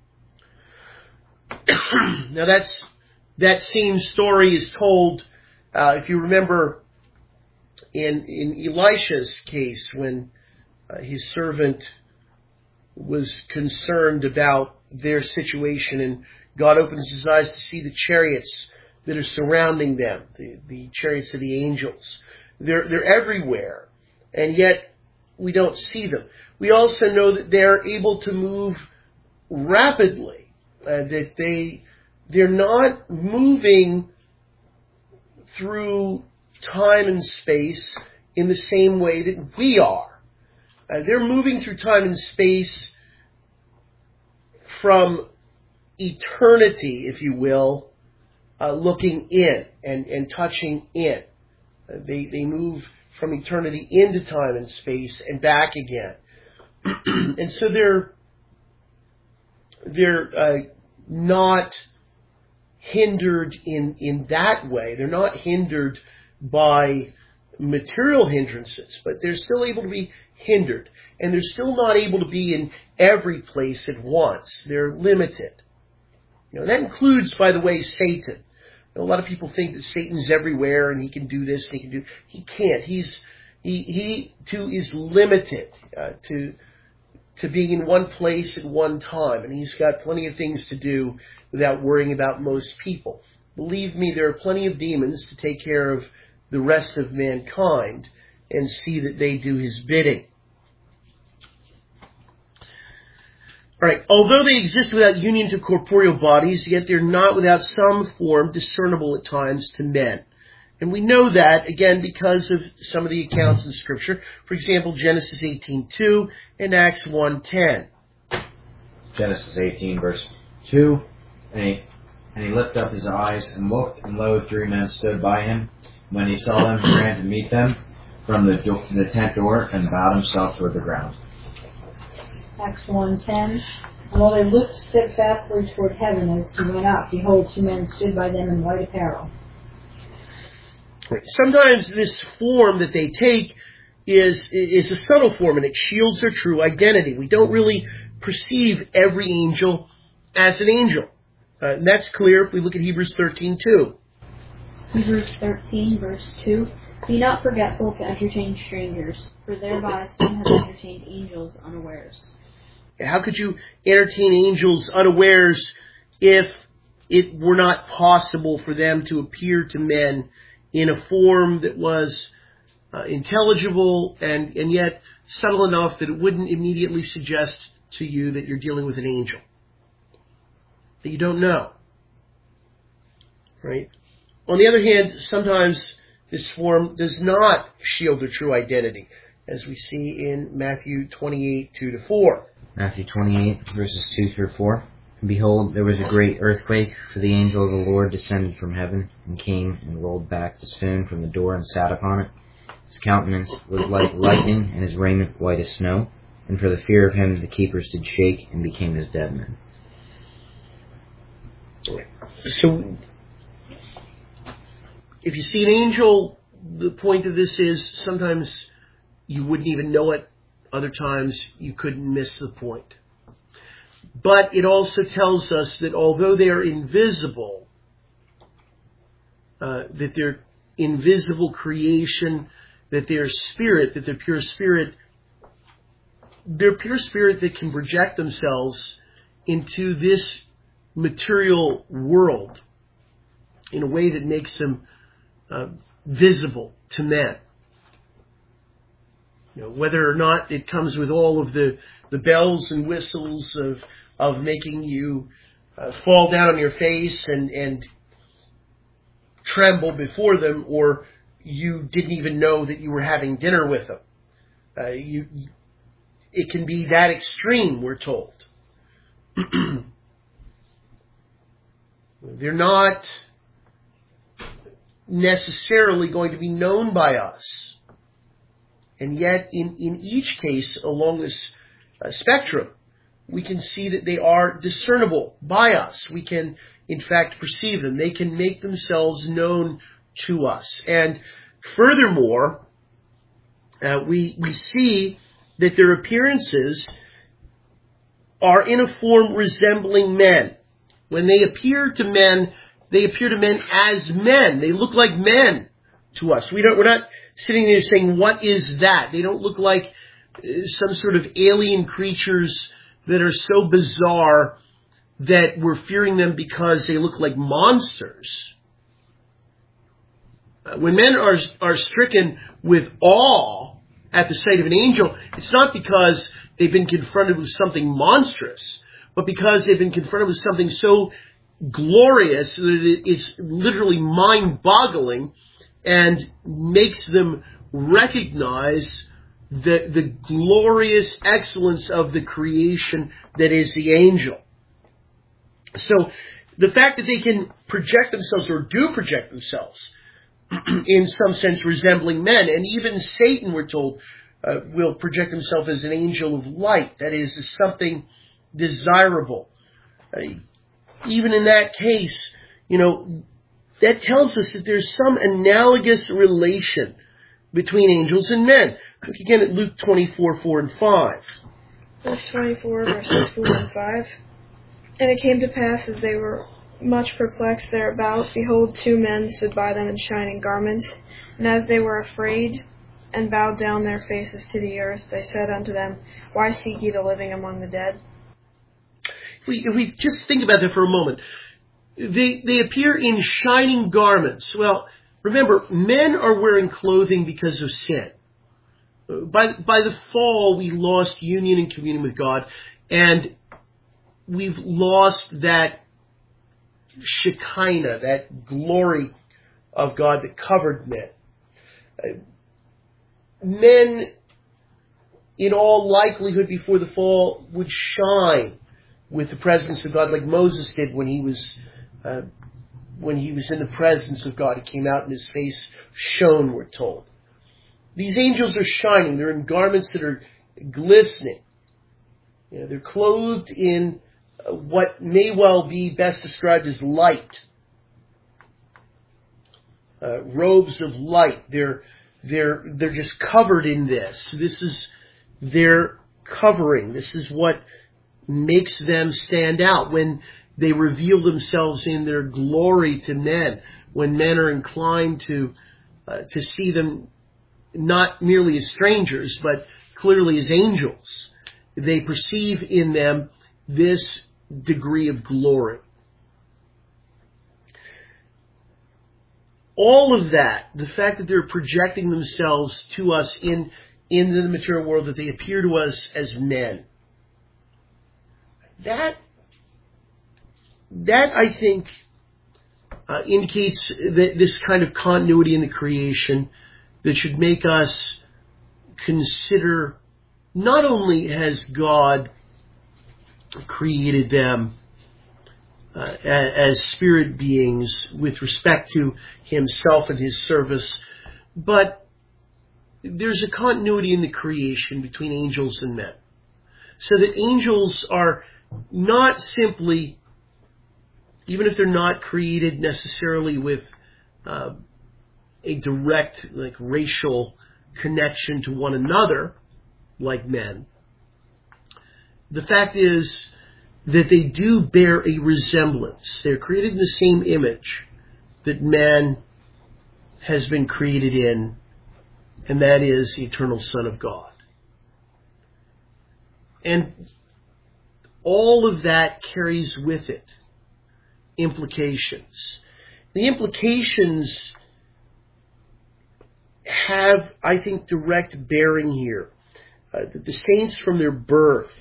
Now that same story is told, if you remember, in Elisha's case, when his servant was concerned about their situation, and God opens his eyes to see the chariots that are surrounding them, the chariots of the angels. They're everywhere, and yet we don't see them. We also know that they're able to move rapidly, that they're not moving through time and space in the same way that we are. They're moving through time and space from eternity, if you will, looking in and touching in. They move from eternity into time and space and back again. And so they're not hindered in that way. They're not hindered by material hindrances, but they're still able to be hindered. And they're still not able to be in every place at once. They're limited. That includes, by the way, Satan. A lot of people think that Satan's everywhere and he can do this and he can do. He can't. He too is limited to being in one place at one time, and he's got plenty of things to do without worrying about most people. Believe me, there are plenty of demons to take care of the rest of mankind and see that they do his bidding. All right. Although they exist without union to corporeal bodies, yet they're not without some form discernible at times to men. And we know that, again, because of some of the accounts in Scripture. For example, Genesis 18:2 and Acts 1:10. Genesis 18, verse 2. And he lifted up his eyes and looked, and lo, 3 men stood by him. When he saw them, he ran to meet them from the tent door and bowed himself toward the ground. Acts 1:10. And while they looked steadfastly toward heaven as he went up, behold, 2 men stood by them in white apparel. Sometimes this form that they take is a subtle form, and it shields their true identity. We don't really perceive every angel as an angel. And that's clear if we look at Hebrews 13:2. Hebrews 13, verse 2. Be not forgetful to entertain strangers, for thereby some have entertained angels unawares. How could you entertain angels unawares if it were not possible for them to appear to men in a form that was intelligible and yet subtle enough that it wouldn't immediately suggest to you that you're dealing with an angel that you don't know? Right? On the other hand, sometimes this form does not shield their true identity, as we see in Matthew 28:2-4. Matthew 28, verses 2 through 4. And behold, there was a great earthquake, for the angel of the Lord descended from heaven, and came and rolled back the stone from the door and sat upon it. His countenance was like lightning, and his raiment white as snow. And for the fear of him the keepers did shake, and became as dead men. So, if you see an angel, the point of this is sometimes you wouldn't even know it. Other times you couldn't miss the point. But it also tells us that although they are invisible, that they're invisible creation, that they're spirit, that they're pure spirit, they're pure spirit that can project themselves into this material world in a way that makes them visible to men. Whether or not it comes with all of the bells and whistles of making you fall down on your face and tremble before them, or you didn't even know that you were having dinner with them. It can be that extreme, we're told. They're not necessarily going to be known by us. And yet, in each case along this spectrum, we can see that they are discernible by us. We can, in fact, perceive them. They can make themselves known to us. And furthermore, we see that their appearances are in a form resembling men. When they appear to men, they appear to men as men. They look like men to us. We're not sitting there saying, what is that? They don't look like some sort of alien creatures that are so bizarre that we're fearing them because they look like monsters. When men are stricken with awe at the sight of an angel, it's not because they've been confronted with something monstrous, but because they've been confronted with something so glorious that it's literally mind-boggling and makes them recognize the glorious excellence of the creation that is the angel. So the fact that they can project themselves, or do project themselves, in some sense resembling men, and even Satan, we're told, will project himself as an angel of light, that is something desirable. Even in that case, that tells us that there's some analogous relation between angels and men. Look again at Luke 24:4-5. Verse 24, verses 4 and 5. And it came to pass, as they were much perplexed thereabout, behold, two men stood by them in shining garments. And as they were afraid, and bowed down their faces to the earth, they said unto them, Why seek ye the living among the dead? If we just think about that for a moment, they appear in shining garments. Well, remember, men are wearing clothing because of sin. By the fall, we lost union and communion with God, and we've lost that Shekinah, that glory of God that covered men. Men, in all likelihood, before the fall, would shine with the presence of God, like Moses did when he was in the presence of God. He came out and his face shone, we're told. These angels are shining. They're in garments that are glistening. They're clothed in what may well be best described as light. Robes of light. They're just covered in this. This is their covering. This is what makes them stand out when they reveal themselves in their glory to men. When men are inclined to see them not merely as strangers, but clearly as angels, they perceive in them this degree of glory. All of that, the fact that they're projecting themselves to us in the material world, that they appear to us as men, that I think indicates that this kind of continuity in the creation that should make us consider not only has God created them as spirit beings with respect to himself and his service, but there's a continuity in the creation between angels and men. So that angels are not simply, even if they're not created necessarily with a direct, racial connection to one another, like men, the fact is that they do bear a resemblance. They're created in the same image that man has been created in, and that is the eternal Son of God. And all of that carries with it implications. The implications have, I think, direct bearing here. The saints from their birth,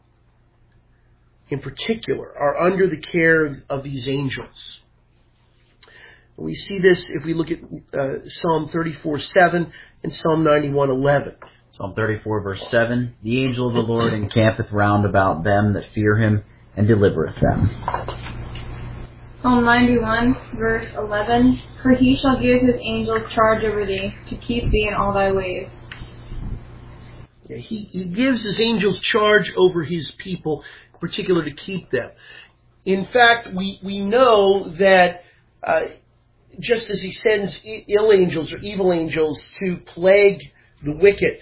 in particular, are under the care of these angels. We see this if we look at Psalm 34:7 and Psalm 91:11. Psalm 34, verse 7, the angel of the Lord encampeth round about them that fear him, and delivereth them. Psalm 91, verse 11, for he shall give his angels charge over thee, to keep thee in all thy ways. Yeah, he gives his angels charge over his people, in particular to keep them. In fact, we know that just as he sends ill angels or evil angels to plague the wicked,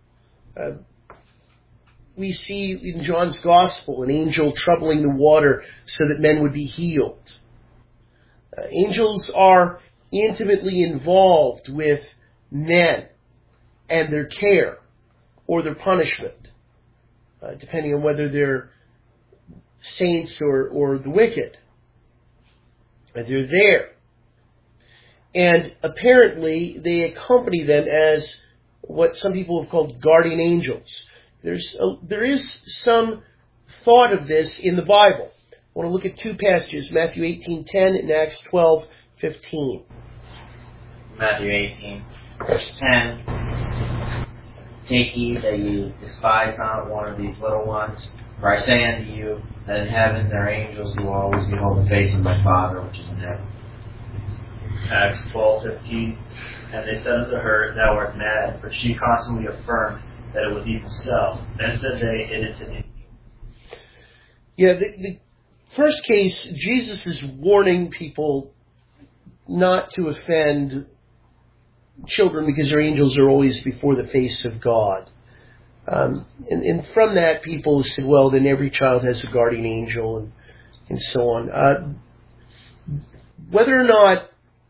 we see in John's Gospel an angel troubling the water so that men would be healed. Angels are intimately involved with men and their care or their punishment, depending on whether they're saints or the wicked. They're there. And apparently they accompany them as what some people have called guardian angels. There is some thought of this in the Bible. I want to look at two passages, Matthew 18:10 and Acts 12:15. Matthew 18, verse 10. Take heed that you despise not one of these little ones, for I say unto you that in heaven their angels do always behold the face of my Father which is in heaven. Acts 12:15. And they said unto her, Thou art mad, but she constantly affirmed that it was even so. Then said they, It is an angel. Yeah, the first case, Jesus is warning people not to offend children because their angels are always before the face of God. And from that, people said, well, then every child has a guardian angel and so on. Whether or not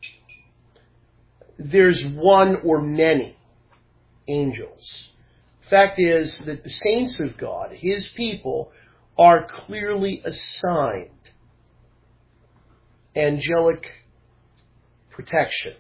there's one or many angels, fact is that the saints of God, his people, are clearly assigned angelic protection.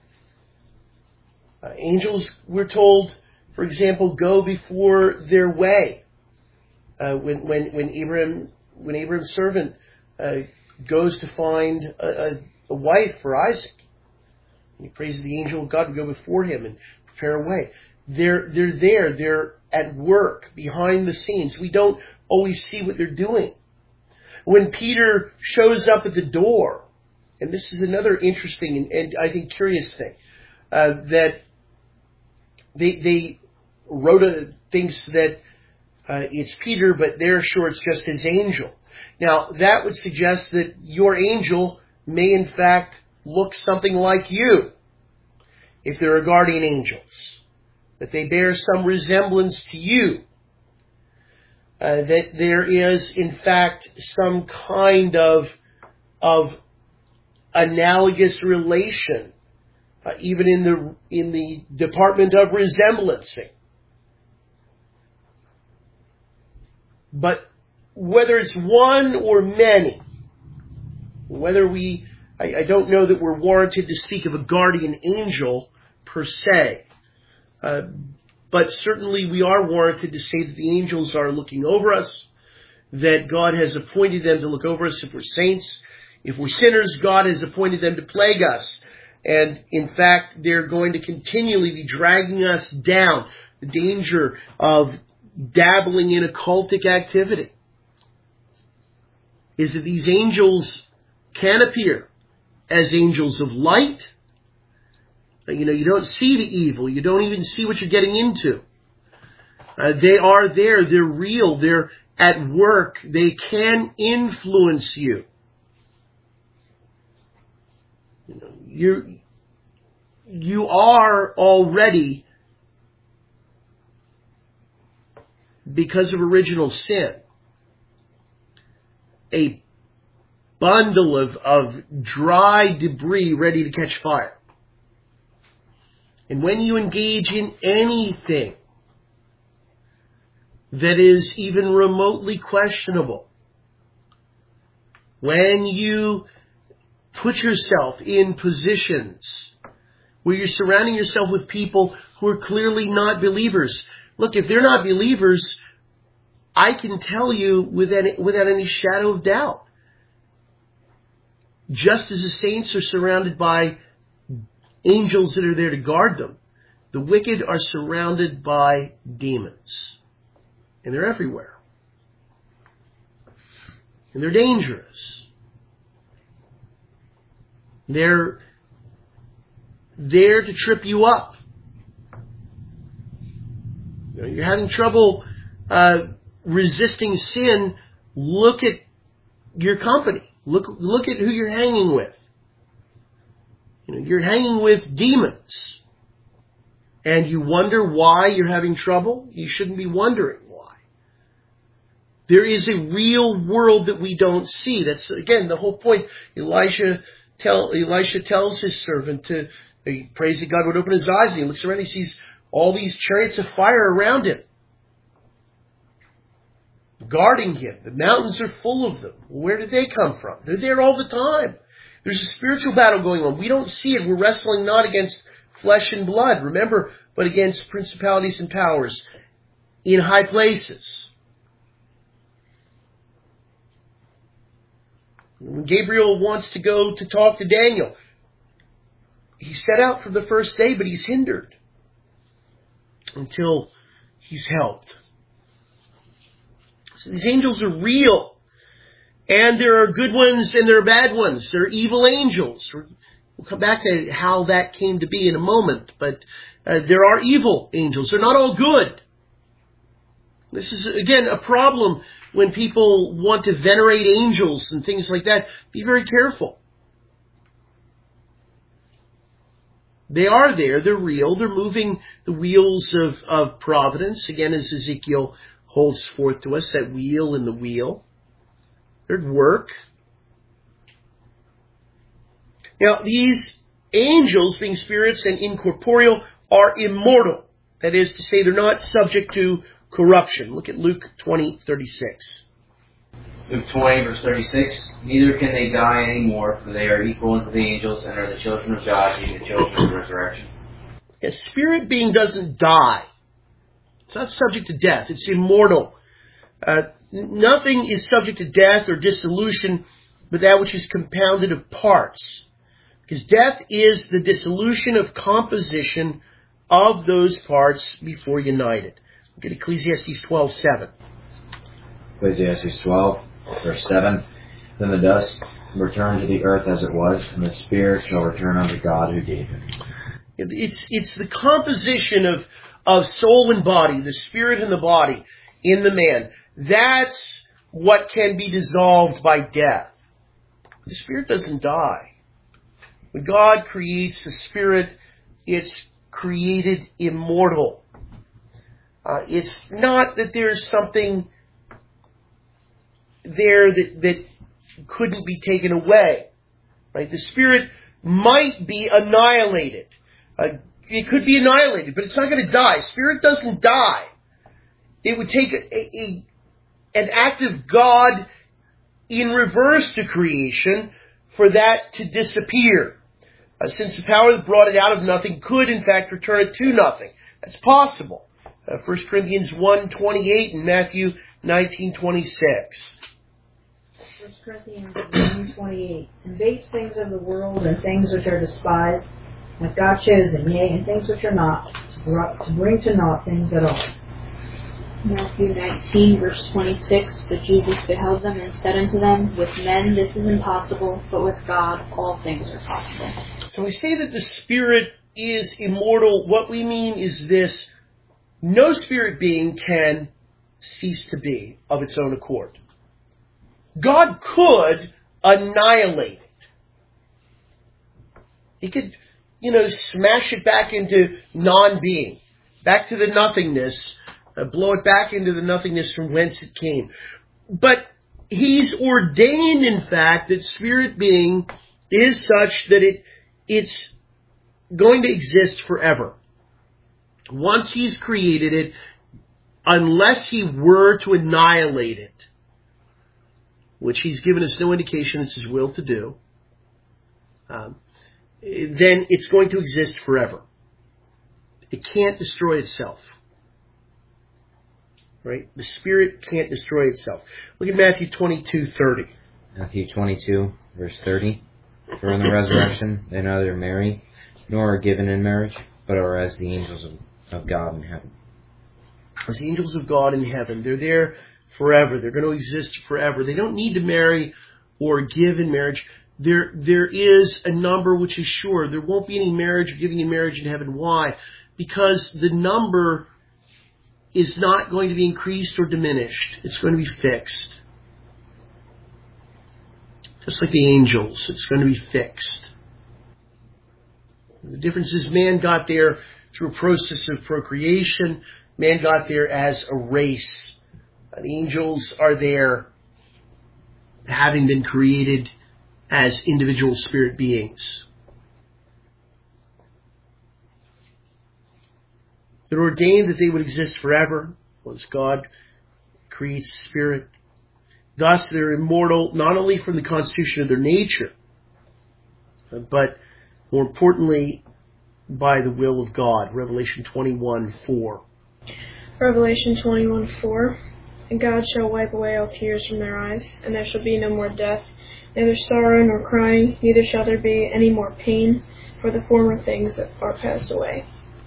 Angels, we're told, for example, go before their way. When Abraham's servant goes to find a wife for Isaac, he praises the angel of God to go before him and prepare a way. They're there. They're at work behind the scenes. We don't always see what they're doing. When Peter shows up at the door, and this is another interesting and I think curious thing, that they Rhoda thinks that it's Peter, but they're sure it's just his angel. Now, that would suggest that your angel may in fact look something like you, if there are guardian angels, that they bear some resemblance to you, that there is in fact some kind of analogous relation, even in the department of resemblancing. But whether it's one or many, I don't know that we're warranted to speak of a guardian angel per se. But certainly we are warranted to say that the angels are looking over us, that God has appointed them to look over us if we're saints. If we're sinners, God has appointed them to plague us. And in fact, they're going to continually be dragging us down. The danger of dabbling in occultic activity is that these angels can appear as angels of light. You don't see the evil. You don't even see what you're getting into. They are there. They're real. They're at work. They can influence you. You are already, because of original sin, a bundle of dry debris ready to catch fire. And when you engage in anything that is even remotely questionable, when you put yourself in positions where you're surrounding yourself with people who are clearly not believers. Look, if they're not believers, I can tell you without any shadow of doubt, just as the saints are surrounded by angels that are there to guard them, the wicked are surrounded by demons. And they're everywhere. And they're dangerous. They're there to trip you up. You're having trouble resisting sin. Look at your company. Look at who you're hanging with. You're hanging with demons. And you wonder why you're having trouble? You shouldn't be wondering why. There is a real world that we don't see. That's, again, the whole point. Elisha tells his servant he prays that God would open his eyes, and he looks around and he sees all these chariots of fire around him, guarding him. The mountains are full of them. Where did they come from? They're there all the time. There's a spiritual battle going on. We don't see it. We're wrestling not against flesh and blood, remember, but against principalities and powers in high places. When Gabriel wants to go to talk to Daniel, he set out for the first day, but he's hindered until he's helped. So these angels are real. And there are good ones and there are bad ones. There are evil angels. We'll come back to how that came to be in a moment. But there are evil angels. They're not all good. This is, again, a problem when people want to venerate angels and things like that. Be very careful. They are there. They're real. They're moving the wheels of providence. Again, as Ezekiel holds forth to us, that wheel in the wheel. They're at work. Now, these angels, being spirits and incorporeal, are immortal. That is to say, they're not subject to corruption. Look at Luke 20:36. Luke 20, verse 36, neither can they die anymore, for they are equal unto the angels and are the children of God, being the children of resurrection. A spirit being doesn't die. It's not subject to death. It's immortal. Nothing is subject to death or dissolution but that which is compounded of parts. Because death is the dissolution of composition of those parts before united. Look at Ecclesiastes 12:7. Ecclesiastes 12, verse 7, then the dust return to the earth as it was, and the spirit shall return unto God who gave it. It's the composition of soul and body, the spirit and the body in the man. That's what can be dissolved by death. The spirit doesn't die. When God creates the spirit, it's created immortal. It's not that there's something there that couldn't be taken away. Right? The spirit might be annihilated. It could be annihilated, but it's not going to die. Spirit doesn't die. It would take an act of God in reverse to creation for that to disappear. Since the power that brought it out of nothing could, in fact, return it to nothing. That's possible. 1 Corinthians 1:28 and Matthew 19:26. 1 Corinthians 1:28. And base things of the world and things which are despised, hath God chosen, yea, and things which are not, to bring to naught things that are. Matthew 19, verse 26, but Jesus beheld them and said unto them, with men this is impossible, but with God all things are possible. So we say that the spirit is immortal. What we mean is this: no spirit being can cease to be of its own accord. God could annihilate it. He could, smash it back into non-being, back to the nothingness, blow it back into the nothingness from whence it came. But He's ordained, in fact, that spirit being is such that it's going to exist forever. Once He's created it, unless he were to annihilate it, which he's given us no indication it's his will to do, then it's going to exist forever. It can't destroy itself. Right? The Spirit can't destroy itself. Look at Matthew 22:30. Matthew 22, verse 30. For in the resurrection they neither marry nor are given in marriage, but are as the angels of God in heaven. As the angels of God in heaven. They're there forever. They're going to exist forever. They don't need to marry or give in marriage. There is a number which is sure. There won't be any marriage or giving in marriage in heaven. Why? Because the number is not going to be increased or diminished. It's going to be fixed. Just like the angels, it's going to be fixed. The difference is man got there through a process of procreation. Man got there as a race. The angels are there having been created as individual spirit beings. They're ordained that they would exist forever once God creates spirit. Thus, they're immortal not only from the constitution of their nature, but more importantly, by the will of God. Revelation 21:4. Revelation 21:4. And God shall wipe away all tears from their eyes, and there shall be no more death, neither sorrow nor crying, neither shall there be any more pain, for the former things that are passed away.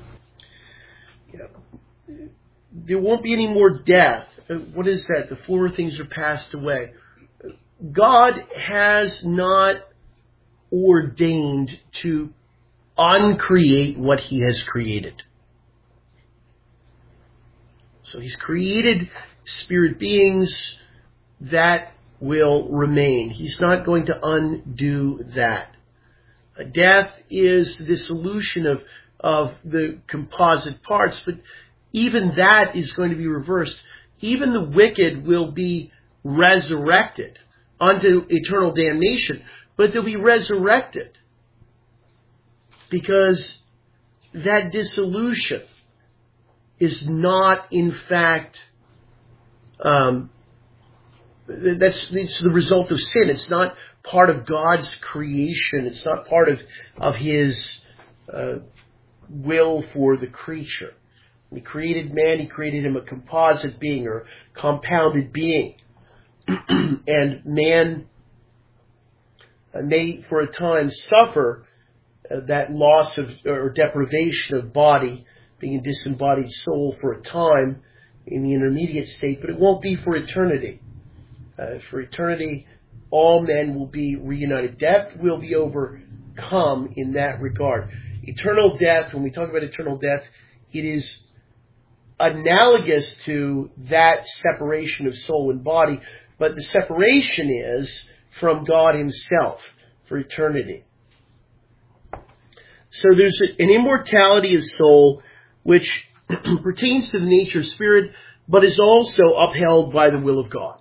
There won't be any more death. What is that? The former things are passed away. God has not ordained to uncreate what He has created. So He's created spirit beings that will remain. He's not going to undo that. Death is the dissolution of the composite parts, but even that is going to be reversed. Even the wicked will be resurrected unto eternal damnation, but they'll be resurrected because that dissolution is not, in fact, it's the result of sin. It's not part of God's creation. It's not part of His will for the creature. When He created man, He created him a composite being or compounded being. And man may for a time suffer that loss of or deprivation of body, being a disembodied soul for a time in the intermediate state, but it won't be for eternity. For eternity, all men will be reunited. Death will be overcome in that regard. Eternal death, when we talk about eternal death, it is analogous to that separation of soul and body, but the separation is from God Himself for eternity. So there's an immortality of soul which pertains to the nature of spirit, but is also upheld by the will of God.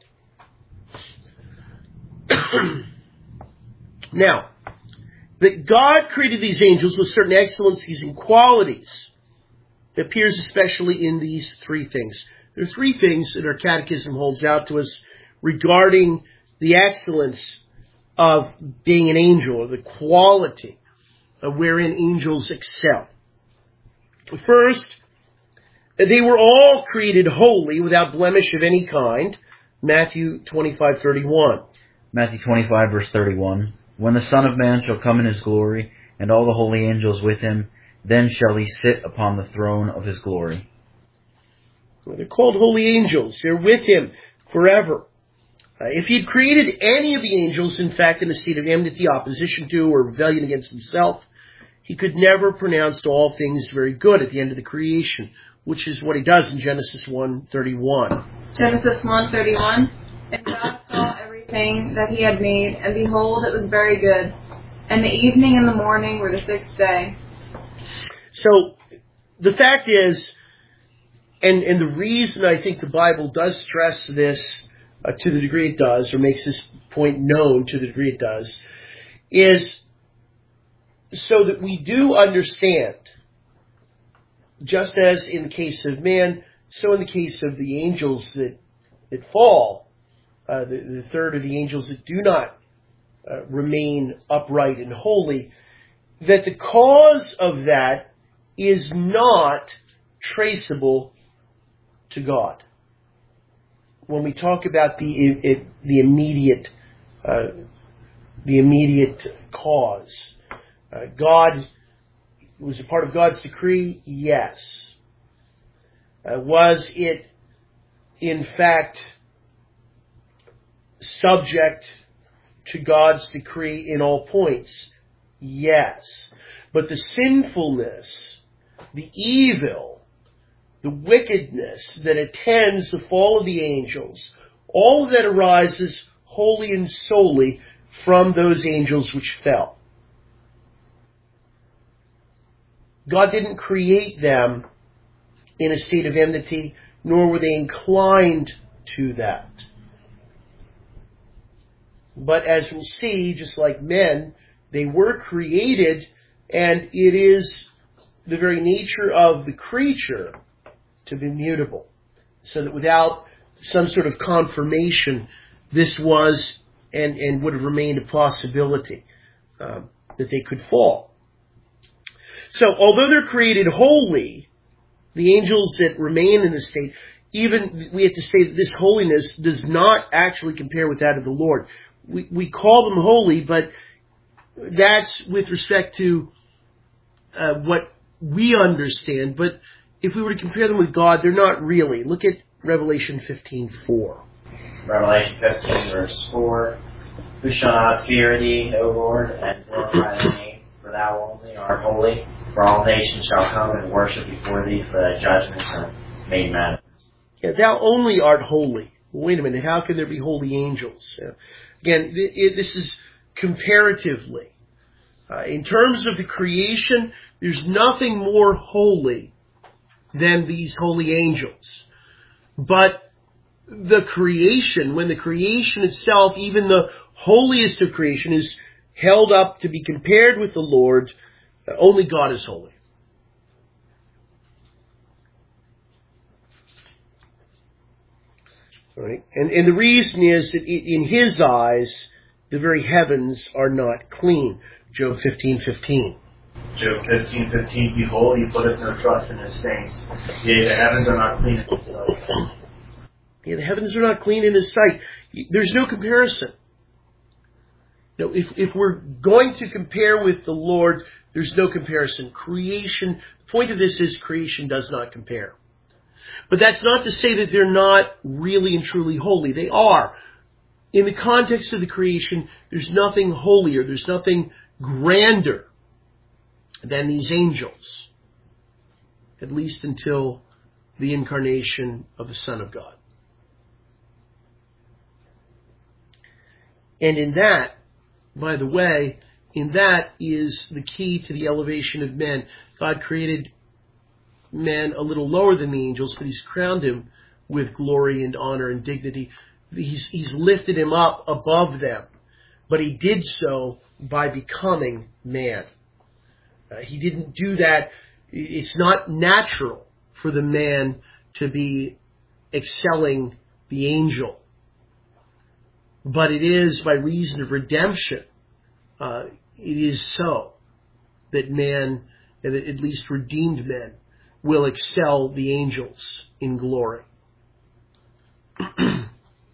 Now, that God created these angels with certain excellencies and qualities appears especially in these three things. There are three things that our catechism holds out to us regarding the excellence of being an angel, or the quality of wherein angels excel. First, they were all created holy, without blemish of any kind. Matthew 25:31. Matthew 25, verse 31. When the Son of Man shall come in His glory, and all the holy angels with Him, then shall He sit upon the throne of His glory. They're called holy angels. They're with Him forever. If He had created any of the angels, in fact, in a state of enmity, opposition to, or rebellion against Himself, He could never pronounce all things very good at the end of the creation, which is what He does in Genesis 1:31. Genesis 1:31. And God saw everything that He had made, and behold, it was very good. And the evening and the morning were the sixth day. So, the fact is, and the reason I think the Bible does stress this to the degree it does, or makes this point known to the degree it does, is so that we do understand, just as in the case of man, So in the case of the angels that fall, the third are the angels that do not remain upright and holy, that the cause of that is not traceable to God. When we talk about the immediate cause, God was a part of God's decree. Yes. Was it in fact subject to God's decree in all points? Yes. But the sinfulness, the evil, the wickedness that attends the fall of the angels, all of that arises wholly and solely from those angels which fell. God didn't create them in a state of enmity, nor were they inclined to that. But as we'll see, just like men, they were created, and it is the very nature of the creature to be mutable. So that without some sort of confirmation, this was and would have remained a possibility that they could fall. So although they're created holy, the angels that remain in this state, even we have to say that this holiness does not actually compare with that of the Lord. We call them holy, but that's with respect to what we understand. But if we were to compare them with God, they're not really. Look at Revelation 15:4. Revelation 15, verse 4. Who shall not fear thee, O Lord, and glorify thy name? For thou only art holy. For all nations shall come and worship before thee, for thy judgments are made manifest. Yeah, thou only art holy. Wait a minute, how can there be holy angels? Again, this is comparatively. In terms of the creation, there's nothing more holy than these holy angels. But the creation, when the creation itself, even the holiest of creation, is held up to be compared with the Lord, only God is holy. All right? And the reason is that in His eyes, the very heavens are not clean. Job 15:15. Job 15:15. Behold, he putteth no trust in his saints. Yea, the heavens are not clean in his sight. Yeah, the heavens are not clean in His sight. There's no comparison. You know, if we're going to compare with the Lord, there's no comparison. Creation, the point of this is creation does not compare. But that's not to say that they're not really and truly holy. They are. In the context of the creation, there's nothing holier, there's nothing grander than these angels. At least until the incarnation of the Son of God. And in that, by the way, in that is the key to the elevation of men. God created man a little lower than the angels, but He's crowned him with glory and honor and dignity. He's lifted him up above them, but He did so by becoming man. He didn't do that. It's not natural for the man to be excelling the angel, but it is by reason of redemption. It is so that man, at least redeemed men, will excel the angels in glory. All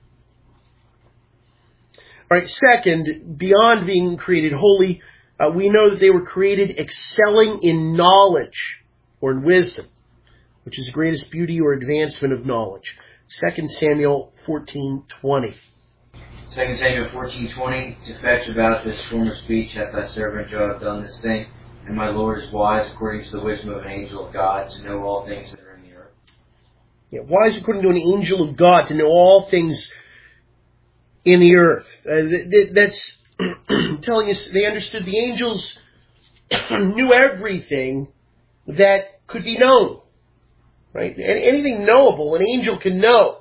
right, second, beyond being created holy, we know that they were created excelling in knowledge or in wisdom, which is the greatest beauty or advancement of knowledge. 2 Samuel 14:20. 2 Samuel 14:20, to fetch about this form of speech hath thy servant Joab done this thing, and my Lord is wise according to the wisdom of an angel of God to know all things that are in the earth. Yeah, wise according to an angel of God to know all things in the earth. That's telling us they understood the angels knew everything that could be known. Right? Anything knowable, an angel can know.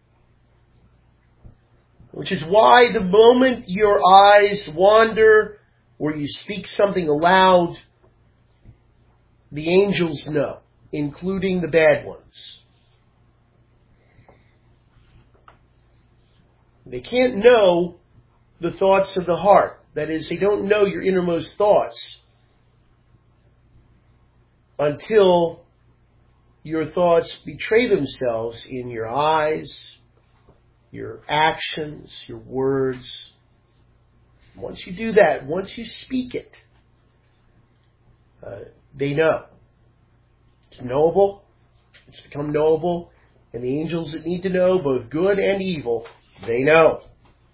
Which is why the moment your eyes wander or you speak something aloud, the angels know, including the bad ones. They can't know the thoughts of the heart. That is, they don't know your innermost thoughts until your thoughts betray themselves in your eyes, your actions, your words. Once you do that, once you speak it, they know. It's knowable. It's become knowable. And the angels that need to know, both good and evil, they know.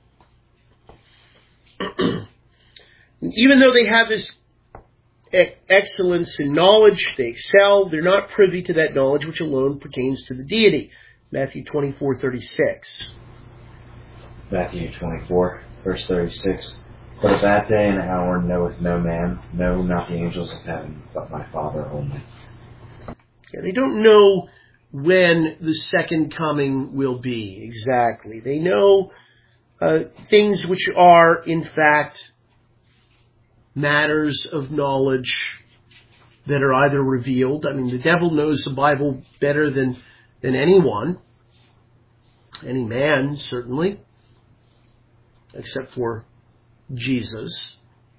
Even though they have this excellence in knowledge, they excel, they're not privy to that knowledge which alone pertains to the deity. Matthew 24:36. Matthew 24, verse 36. But of that day and hour knoweth no man, no, not the angels of heaven, but my Father only. Yeah, they don't know when the second coming will be exactly. They know things which are, in fact, matters of knowledge that are either revealed. I mean, the devil knows the Bible better than anyone, any man, certainly, except for Jesus.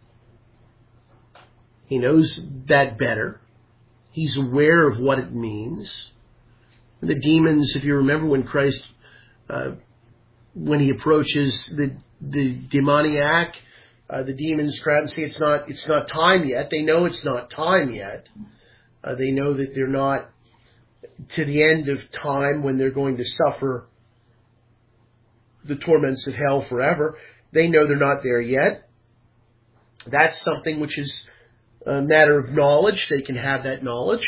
He knows that better. He's aware of what it means. The demons, if you remember when Christ, when he approaches the demoniac, the demons grab and say, it's not time yet. They know it's not time yet. They know that they're not to the end of time when they're going to suffer the torments of hell forever. They know they're not there yet. That's something which is a matter of knowledge. They can have that knowledge.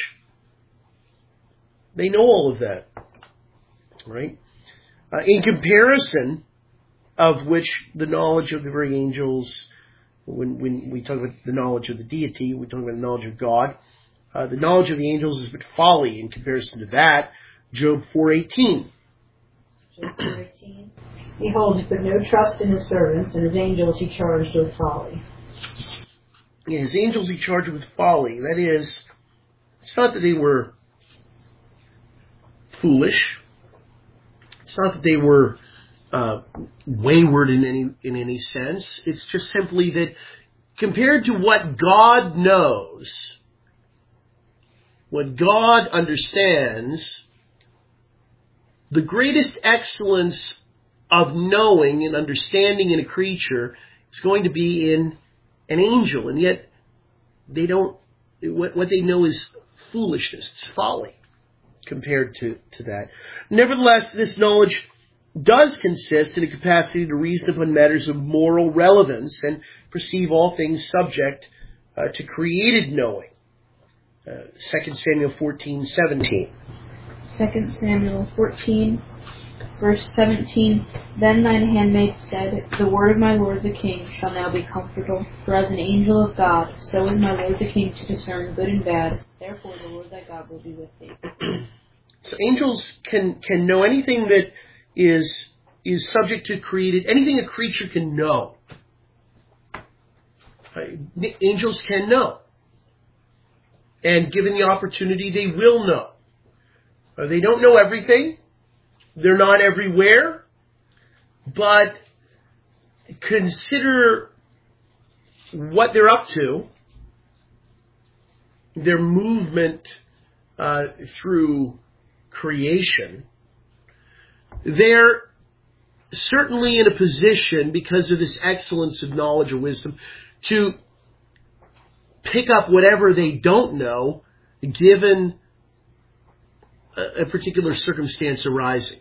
They know all of that, right? In comparison of which the knowledge of the very angels, when we talk about the knowledge of the deity, we talk about the knowledge of God. The knowledge of the angels is but folly in comparison to that. Job 4:18. Job 4:18. Behold, he put no trust in his servants, and his angels he charged with folly. Yeah, his angels he charged with folly. That is, it's not that they were foolish. It's not that they were wayward in any sense. It's just simply that compared to what God knows, what God understands, the greatest excellence of knowing and understanding in a creature is going to be in an angel, and yet they don't. What they know is foolishness. It's folly compared to that. Nevertheless, this knowledge does consist in a capacity to reason upon matters of moral relevance and perceive all things subject to created knowing. 2 Samuel 14:17. 2 Samuel 14, verse 17. Then thine handmaid said, the word of my Lord the King shall now be comfortable. For as an angel of God, so is my Lord the King to discern good and bad. Therefore the Lord thy God will be with thee. So angels can know anything that is subject to created, anything a creature can know. Angels can know. And given the opportunity, they will know. They don't know everything. They're not everywhere. But consider what they're up to, their movement through creation. They're certainly in a position, because of this excellence of knowledge or wisdom, to pick up whatever they don't know, given a particular circumstance arising.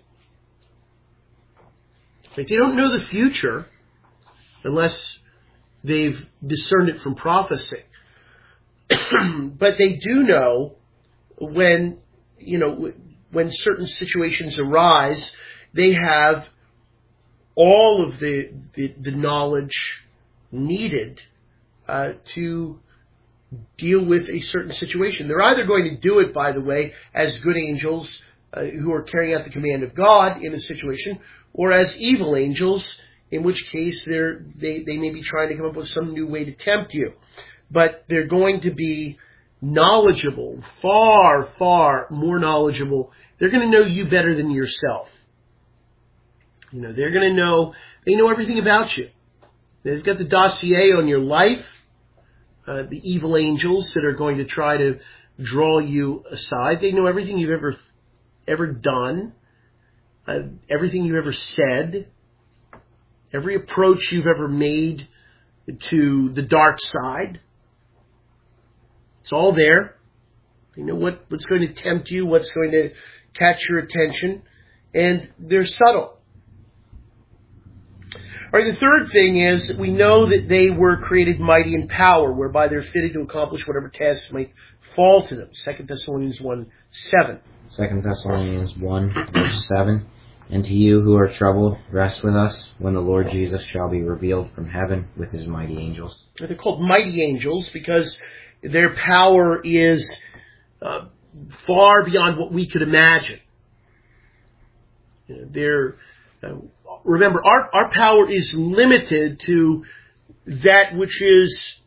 Like, they don't know the future unless they've discerned it from prophecy. But they do know when certain situations arise, they have all of the knowledge needed to deal with a certain situation. They're either going to do it, by the way, as good angels who are carrying out the command of God in a situation, or as evil angels, in which case they may be trying to come up with some new way to tempt you. But they're going to be knowledgeable, far, far more knowledgeable. They're going to know you better than yourself. They're going to know, they know everything about you. They've got the dossier on your life, the evil angels that are going to try to draw you aside. They know everything you've ever done, everything you've ever said, every approach you've ever made to the dark side. It's all there. They know what's going to tempt you, what's going to catch your attention, and they're subtle. All right, the third thing is that we know that they were created mighty in power, whereby they're fitted to accomplish whatever tasks might fall to them. 2 Thessalonians 1:7. 2 Thessalonians 1, verse 7. And to you who are troubled, rest with us when the Lord Jesus shall be revealed from heaven with his mighty angels. They're called mighty angels because their power is far beyond what we could imagine. Remember, our power is limited to that which is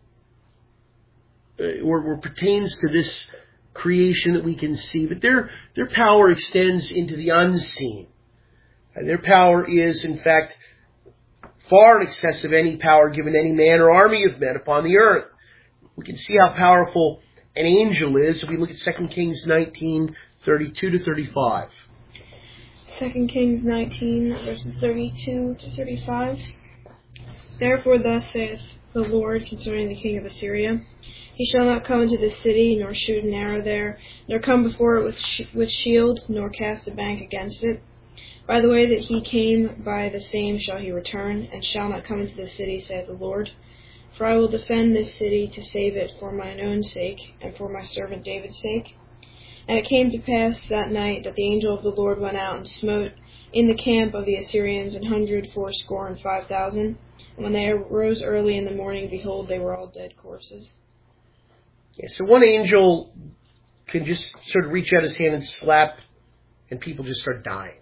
or pertains to this creation that we can see, but their power extends into the unseen. And their power is, in fact, far in excess of any power given any man or army of men upon the earth. We can see how powerful an angel is if we look at 2 Kings 19:32-35. 2 Kings 19, verses 32 to 35. Therefore thus saith the Lord concerning the king of Assyria, He shall not come into this city, nor shoot an arrow there, nor come before it with shield, nor cast a bank against it. By the way that he came, by the same shall he return, and shall not come into this city, saith the Lord. For I will defend this city to save it for mine own sake, and for my servant David's sake. And it came to pass that night that the angel of the Lord went out and smote in the camp of the Assyrians 185,000. And when they arose early in the morning, behold, they were all dead corpses. Yeah, so one angel can just sort of reach out his hand and slap, and people just start dying.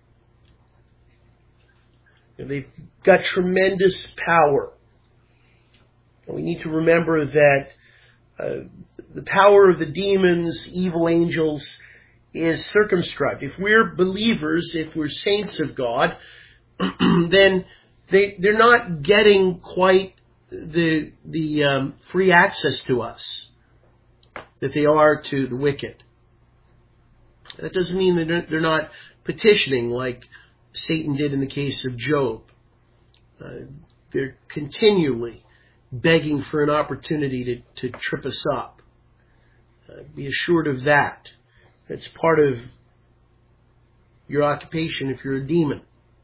They've got tremendous power. And we need to remember that the power of the demons, evil angels, is circumscribed. If we're believers, if we're saints of God, then they're not getting quite the free access to us that they are to the wicked. That doesn't mean that they're not petitioning like Satan did in the case of Job. They're continually begging for an opportunity to trip us up. Be assured of that. That's part of your occupation if you're a demon.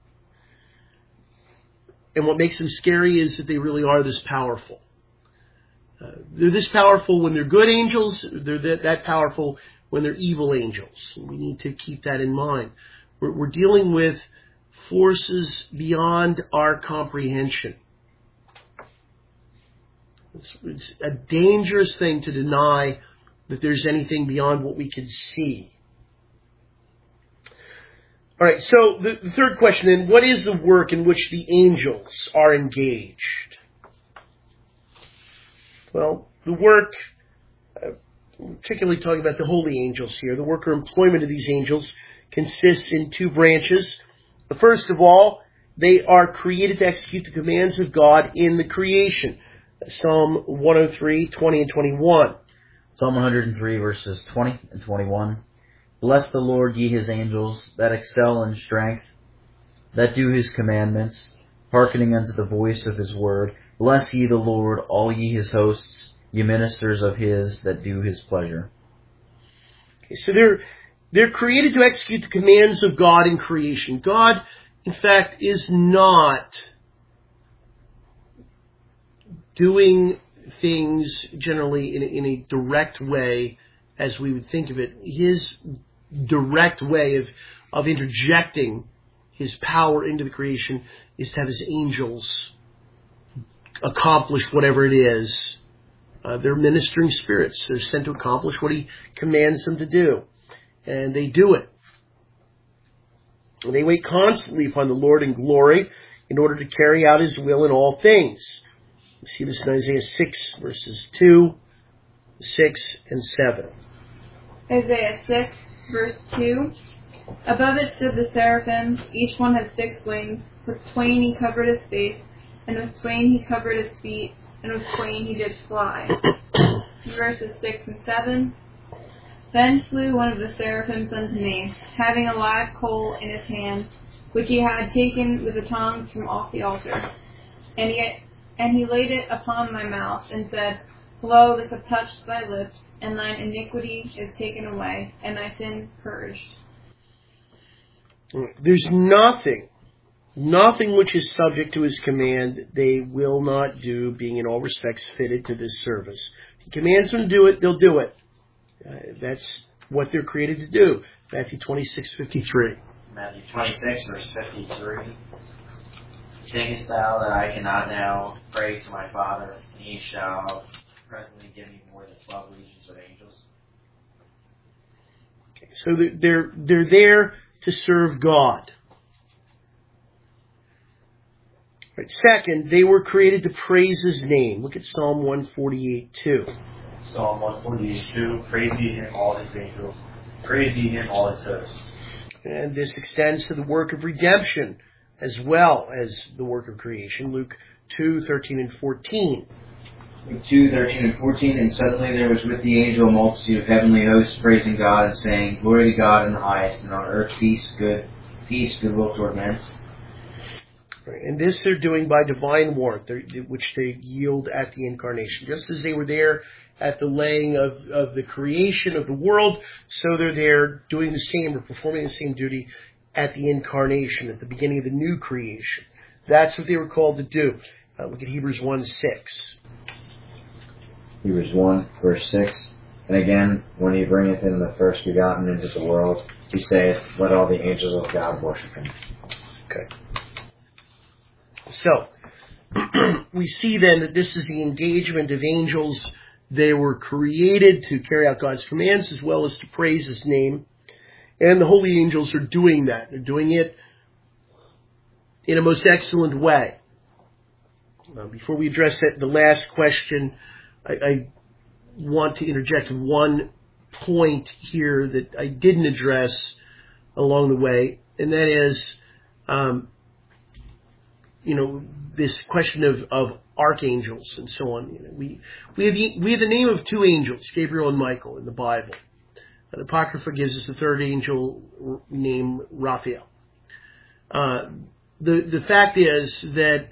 And what makes them scary is that they really are this powerful. They're this powerful when they're good angels. They're that powerful when they're evil angels. We need to keep that in mind. We're dealing with forces beyond our comprehension. It's a dangerous thing to deny that there's anything beyond what we can see. All right, so the third question then, what is the work in which the angels are engaged? Well, the work, particularly talking about the holy angels here, the work or employment of these angels consists in two branches. First of all, they are created to execute the commands of God in the creation. Psalm 103, 20 and 21. Psalm 103, verses 20 and 21. Bless the Lord, ye his angels, that excel in strength, that do his commandments, hearkening unto the voice of his word. Bless ye the Lord, all ye his hosts, ye ministers of his that do his pleasure. Okay, so they're created to execute the commands of God in creation. God, in fact, is not doing things generally in a direct way as we would think of it. His direct way of interjecting his power into the creation is to have his angels accomplish whatever it is. They're ministering spirits. They're sent to accomplish what he commands them to do. And they do it. And they wait constantly upon the Lord in glory in order to carry out his will in all things. We see this in Isaiah 6, verses 2, 6, and 7. Isaiah 6, verse 2. Above it stood the seraphim. Each one had 6 wings. With twain he covered his face, and with twain he covered his feet, and with twain he did fly. Verses 6 and 7. Then flew one of the seraphims unto me, having a live coal in his hand, which he had taken with the tongs from off the altar. And he laid it upon my mouth, and said, Lo, this hath touched thy lips, and thine iniquity is taken away, and thy sin purged. There's nothing which is subject to his command they will not do, being in all respects fitted to this service. If he commands them to do it, they'll do it. That's what they're created to do. Matthew 26:53. Matthew 26, verse 53. Thinkest thou that I cannot now pray to my Father, and he shall presently give me more than 12 legions of angels? Okay, so they're there to serve God. Right. Second, they were created to praise his name. Look at Psalm 148:2. Psalm 148:2. Praise ye him, all his angels. Praise ye him, all his hosts. And this extends to the work of redemption as well as the work of creation. Luke 2:13 and 14. Luke 2:13 and 14. And suddenly there was with the angel a multitude of heavenly hosts praising God and saying, Glory to God in the highest, and on earth peace, goodwill toward men. Right. And this they're doing by divine warrant, which they yield at the incarnation. Just as they were there at the laying of the creation of the world, so they're there doing the same or performing the same duty at the incarnation, at the beginning of the new creation. That's what they were called to do. Look at Hebrews 1:6. Hebrews 1, verse 6. And again, when he bringeth in the first begotten into the world, he saith, Let all the angels of God worship him. Okay. So, we see then that this is the engagement of angels. They were created to carry out God's commands as well as to praise his name. And the holy angels are doing that. They're doing it in a most excellent way. Before we address the last question, I want to interject one point here that I didn't address along the way, and that is, this question of archangels and so on. We have the name of 2 angels, Gabriel and Michael, in the Bible. The Apocrypha gives us a 3rd angel named Raphael. The fact is that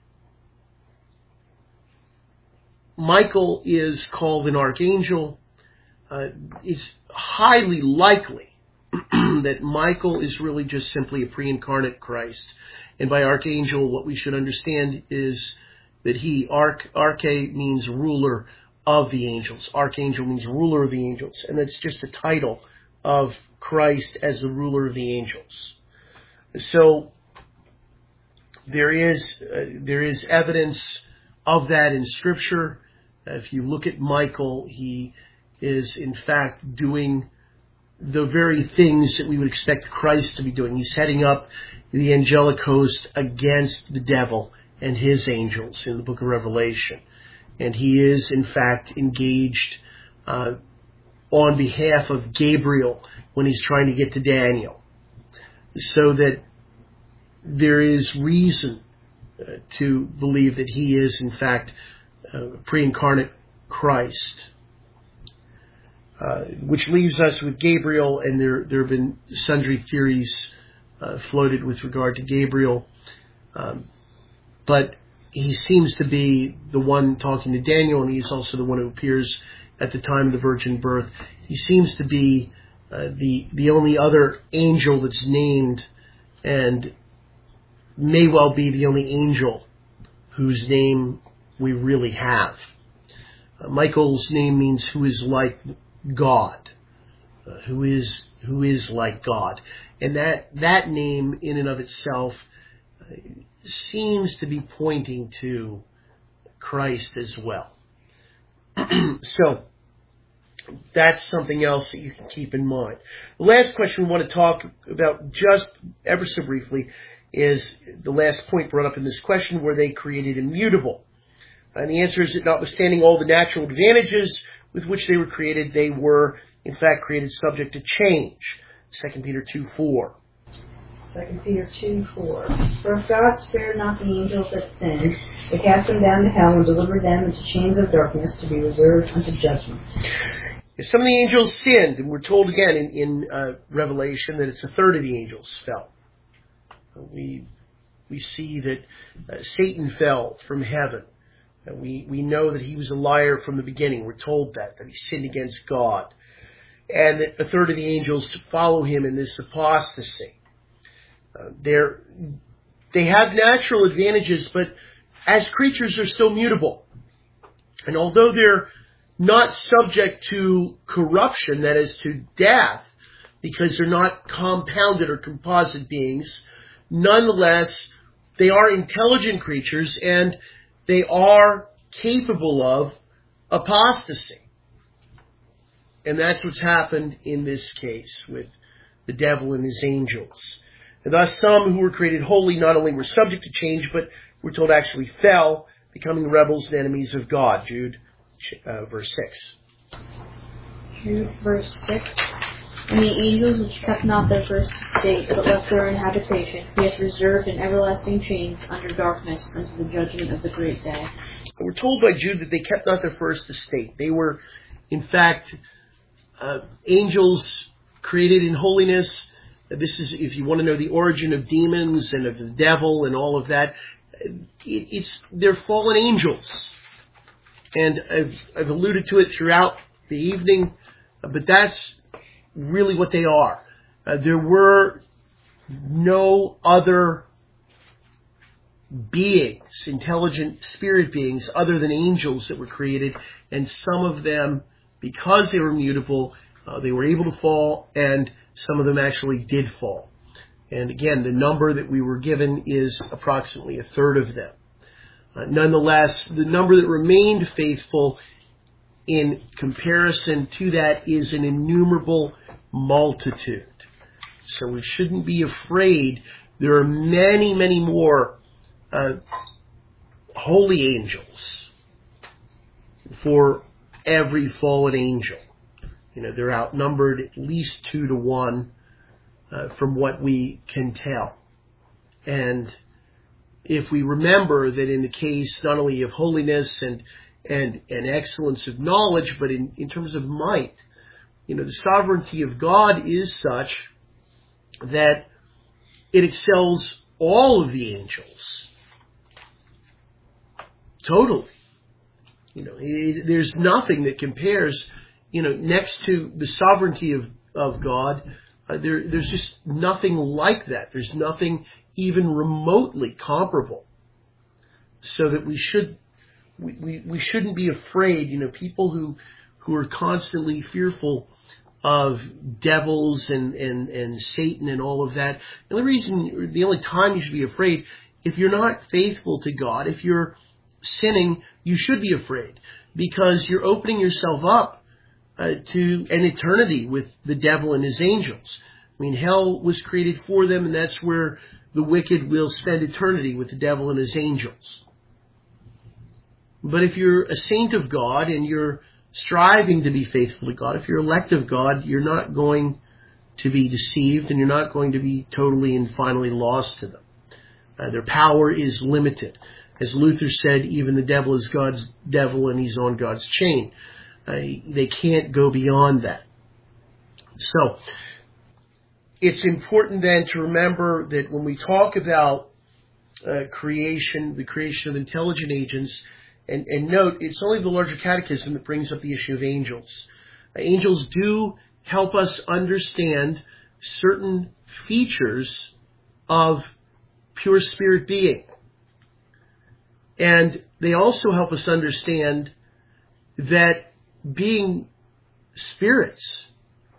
Michael is called an archangel. It's highly likely that Michael is really just simply a pre-incarnate Christ. And by archangel, what we should understand is that arche means ruler of the angels. Archangel means ruler of the angels. And that's just a title of Christ as the ruler of the angels. So there is evidence of that in Scripture. If you look at Michael, he is in fact doing the very things that we would expect Christ to be doing. He's heading up the angelic host against the devil and his angels in the book of Revelation. And he is in fact engaged on behalf of Gabriel when he's trying to get to Daniel. So that there is reason to believe that he is in fact pre-incarnate Christ. Which leaves us with Gabriel, and there have been sundry theories floated with regard to Gabriel. But he seems to be the one talking to Daniel, and he's also the one who appears at the time of the virgin birth. He seems to be the only other angel that's named, and may well be the only angel whose name we really have. Michael's name means who is like God, who is like God, and that name in and of itself seems to be pointing to Christ as well. So that's something else that you can keep in mind. The last question we want to talk about just ever so briefly is the last point brought up in this question: were they created immutable? And the answer is that notwithstanding all the natural advantages with which they were created, they were in fact created subject to change. 2 Peter 2:4. 2 Peter 2:4. For if God spared not the angels that sinned, but cast them down to hell and delivered them into chains of darkness to be reserved unto judgment. Some of the angels sinned, and we're told again in Revelation that it's a third of the angels fell. We see that Satan fell from heaven. We know that he was a liar from the beginning. We're told that he sinned against God. And that a third of the angels follow him in this apostasy. They have natural advantages, but as creatures they're still mutable. And although they're not subject to corruption, that is to death, because they're not compounded or composite beings, nonetheless, they are intelligent creatures and they are capable of apostasy. And that's what's happened in this case with the devil and his angels. And thus some who were created holy not only were subject to change, but we're told actually fell, becoming rebels and enemies of God. Jude verse 6. Jude verse 6. And the angels which kept not their first estate, but left their own habitation, he hath reserved in everlasting chains under darkness unto the judgment of the great day. We're told by Jude that they kept not their first estate. They were, in fact, angels created in holiness. This is, if you want to know the origin of demons and of the devil and all of that, they're fallen angels. And I've alluded to it throughout the evening, but that's really what they are. There were no other beings, intelligent spirit beings, other than angels that were created, and some of them, because they were mutable, they were able to fall, and some of them actually did fall. And again, the number that we were given is approximately a third of them. Nonetheless, the number that remained faithful in comparison to that is an innumerable multitude. So we shouldn't be afraid. There are many, many more holy angels for every fallen angel. They're outnumbered at least 2 to 1 from what we can tell. And if we remember that in the case not only of holiness and excellence of knowledge, but in terms of might, the sovereignty of God is such that it excels all of the angels. Totally. There's nothing that compares, next to the sovereignty of God. There's just nothing like that. There's nothing even remotely comparable. So that we shouldn't be afraid. People who are constantly fearful of devils and Satan and all of that. The only time you should be afraid, if you're not faithful to God, if you're sinning, you should be afraid, because you're opening yourself up to an eternity with the devil and his angels. Hell was created for them, and that's where the wicked will spend eternity, with the devil and his angels. But if you're a saint of God and you're striving to be faithful to God, if you're elect of God, you're not going to be deceived, and you're not going to be totally and finally lost to them. Their power is limited. As Luther said, even the devil is God's devil and he's on God's chain. They can't go beyond that. So, it's important then to remember that when we talk about creation, the creation of intelligent agents, and note, it's only the larger catechism that brings up the issue of angels. Angels do help us understand certain features of pure spirit being. And they also help us understand that being spirits,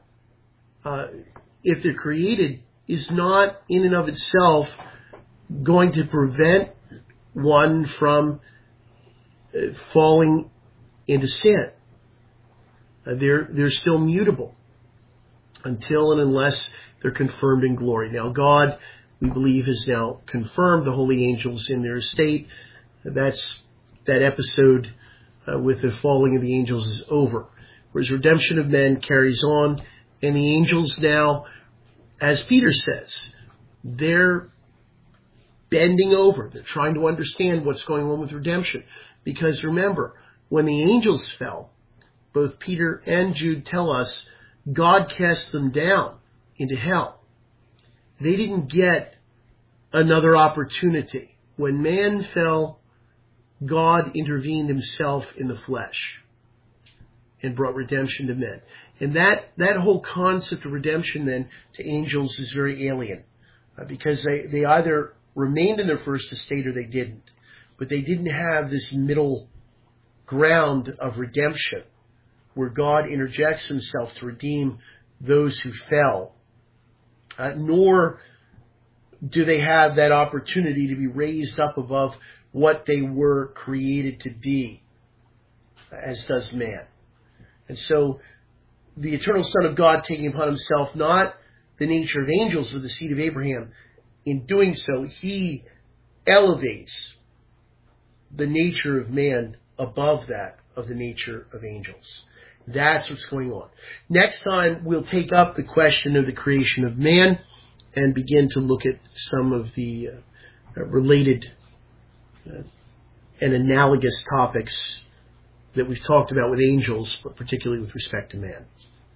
if they're created, is not in and of itself going to prevent one from falling into sin. They're still mutable until and unless they're confirmed in glory. Now, God, we believe, has now confirmed the holy angels in their estate. That episode with the falling of the angels is over. Whereas redemption of men carries on, and the angels now as Peter says, they're bending over. They're trying to understand what's going on with redemption. Because remember, when the angels fell, both Peter and Jude tell us God cast them down into hell. They didn't get another opportunity. When man fell, God intervened himself in the flesh and brought redemption to men. And that whole concept of redemption then to angels is very alien, because they either remained in their first estate or they didn't. But they didn't have this middle ground of redemption where God interjects himself to redeem those who fell. Nor do they have that opportunity to be raised up above what they were created to be, as does man. And so the eternal Son of God taking upon himself not the nature of angels or the seed of Abraham, in doing so, he elevates the nature of man above that of the nature of angels. That's what's going on. Next time, we'll take up the question of the creation of man and begin to look at some of the related and analogous topics that we've talked about with angels, but particularly with respect to man.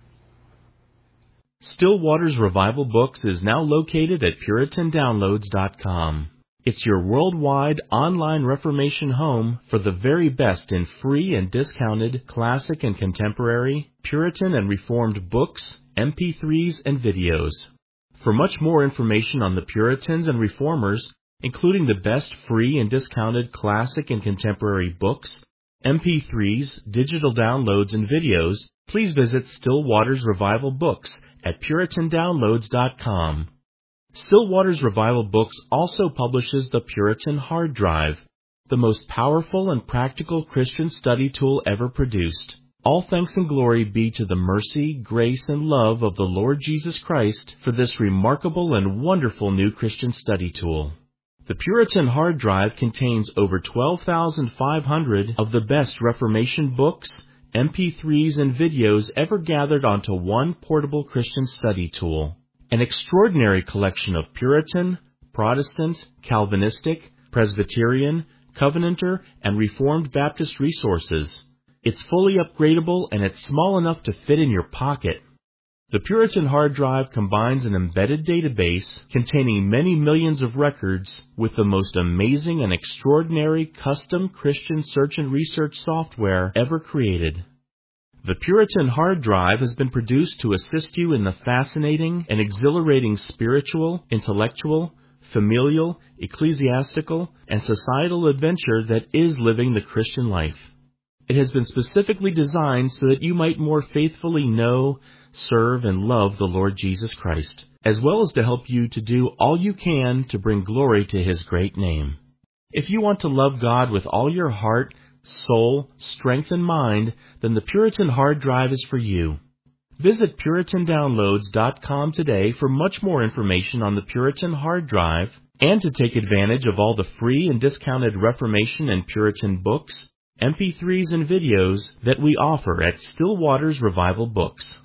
Still Waters Revival Books is now located at PuritanDownloads.com. It's your worldwide online Reformation home for the very best in free and discounted classic and contemporary, Puritan and Reformed books, MP3s, and videos. For much more information on the Puritans and Reformers, including the best free and discounted classic and contemporary books, MP3s, digital downloads, and videos, please visit Still Waters Revival Books at PuritanDownloads.com. Still Waters Revival Books also publishes the Puritan Hard Drive, the most powerful and practical Christian study tool ever produced. All thanks and glory be to the mercy, grace, and love of the Lord Jesus Christ for this remarkable and wonderful new Christian study tool. The Puritan Hard Drive contains over 12,500 of the best Reformation books, MP3s, and videos ever gathered onto one portable Christian study tool. An extraordinary collection of Puritan, Protestant, Calvinistic, Presbyterian, Covenanter, and Reformed Baptist resources. It's fully upgradable and it's small enough to fit in your pocket. The Puritan Hard Drive combines an embedded database containing many millions of records with the most amazing and extraordinary custom Christian search and research software ever created. The Puritan Hard Drive has been produced to assist you in the fascinating and exhilarating spiritual, intellectual, familial, ecclesiastical, and societal adventure that is living the Christian life. It has been specifically designed so that you might more faithfully know, serve, and love the Lord Jesus Christ, as well as to help you to do all you can to bring glory to His great name. If you want to love God with all your heart, soul, strength, and mind, then the Puritan Hard Drive is for you. Visit PuritanDownloads.com today for much more information on the Puritan Hard Drive and to take advantage of all the free and discounted Reformation and Puritan books, MP3s, and videos that we offer at Still Waters Revival Books.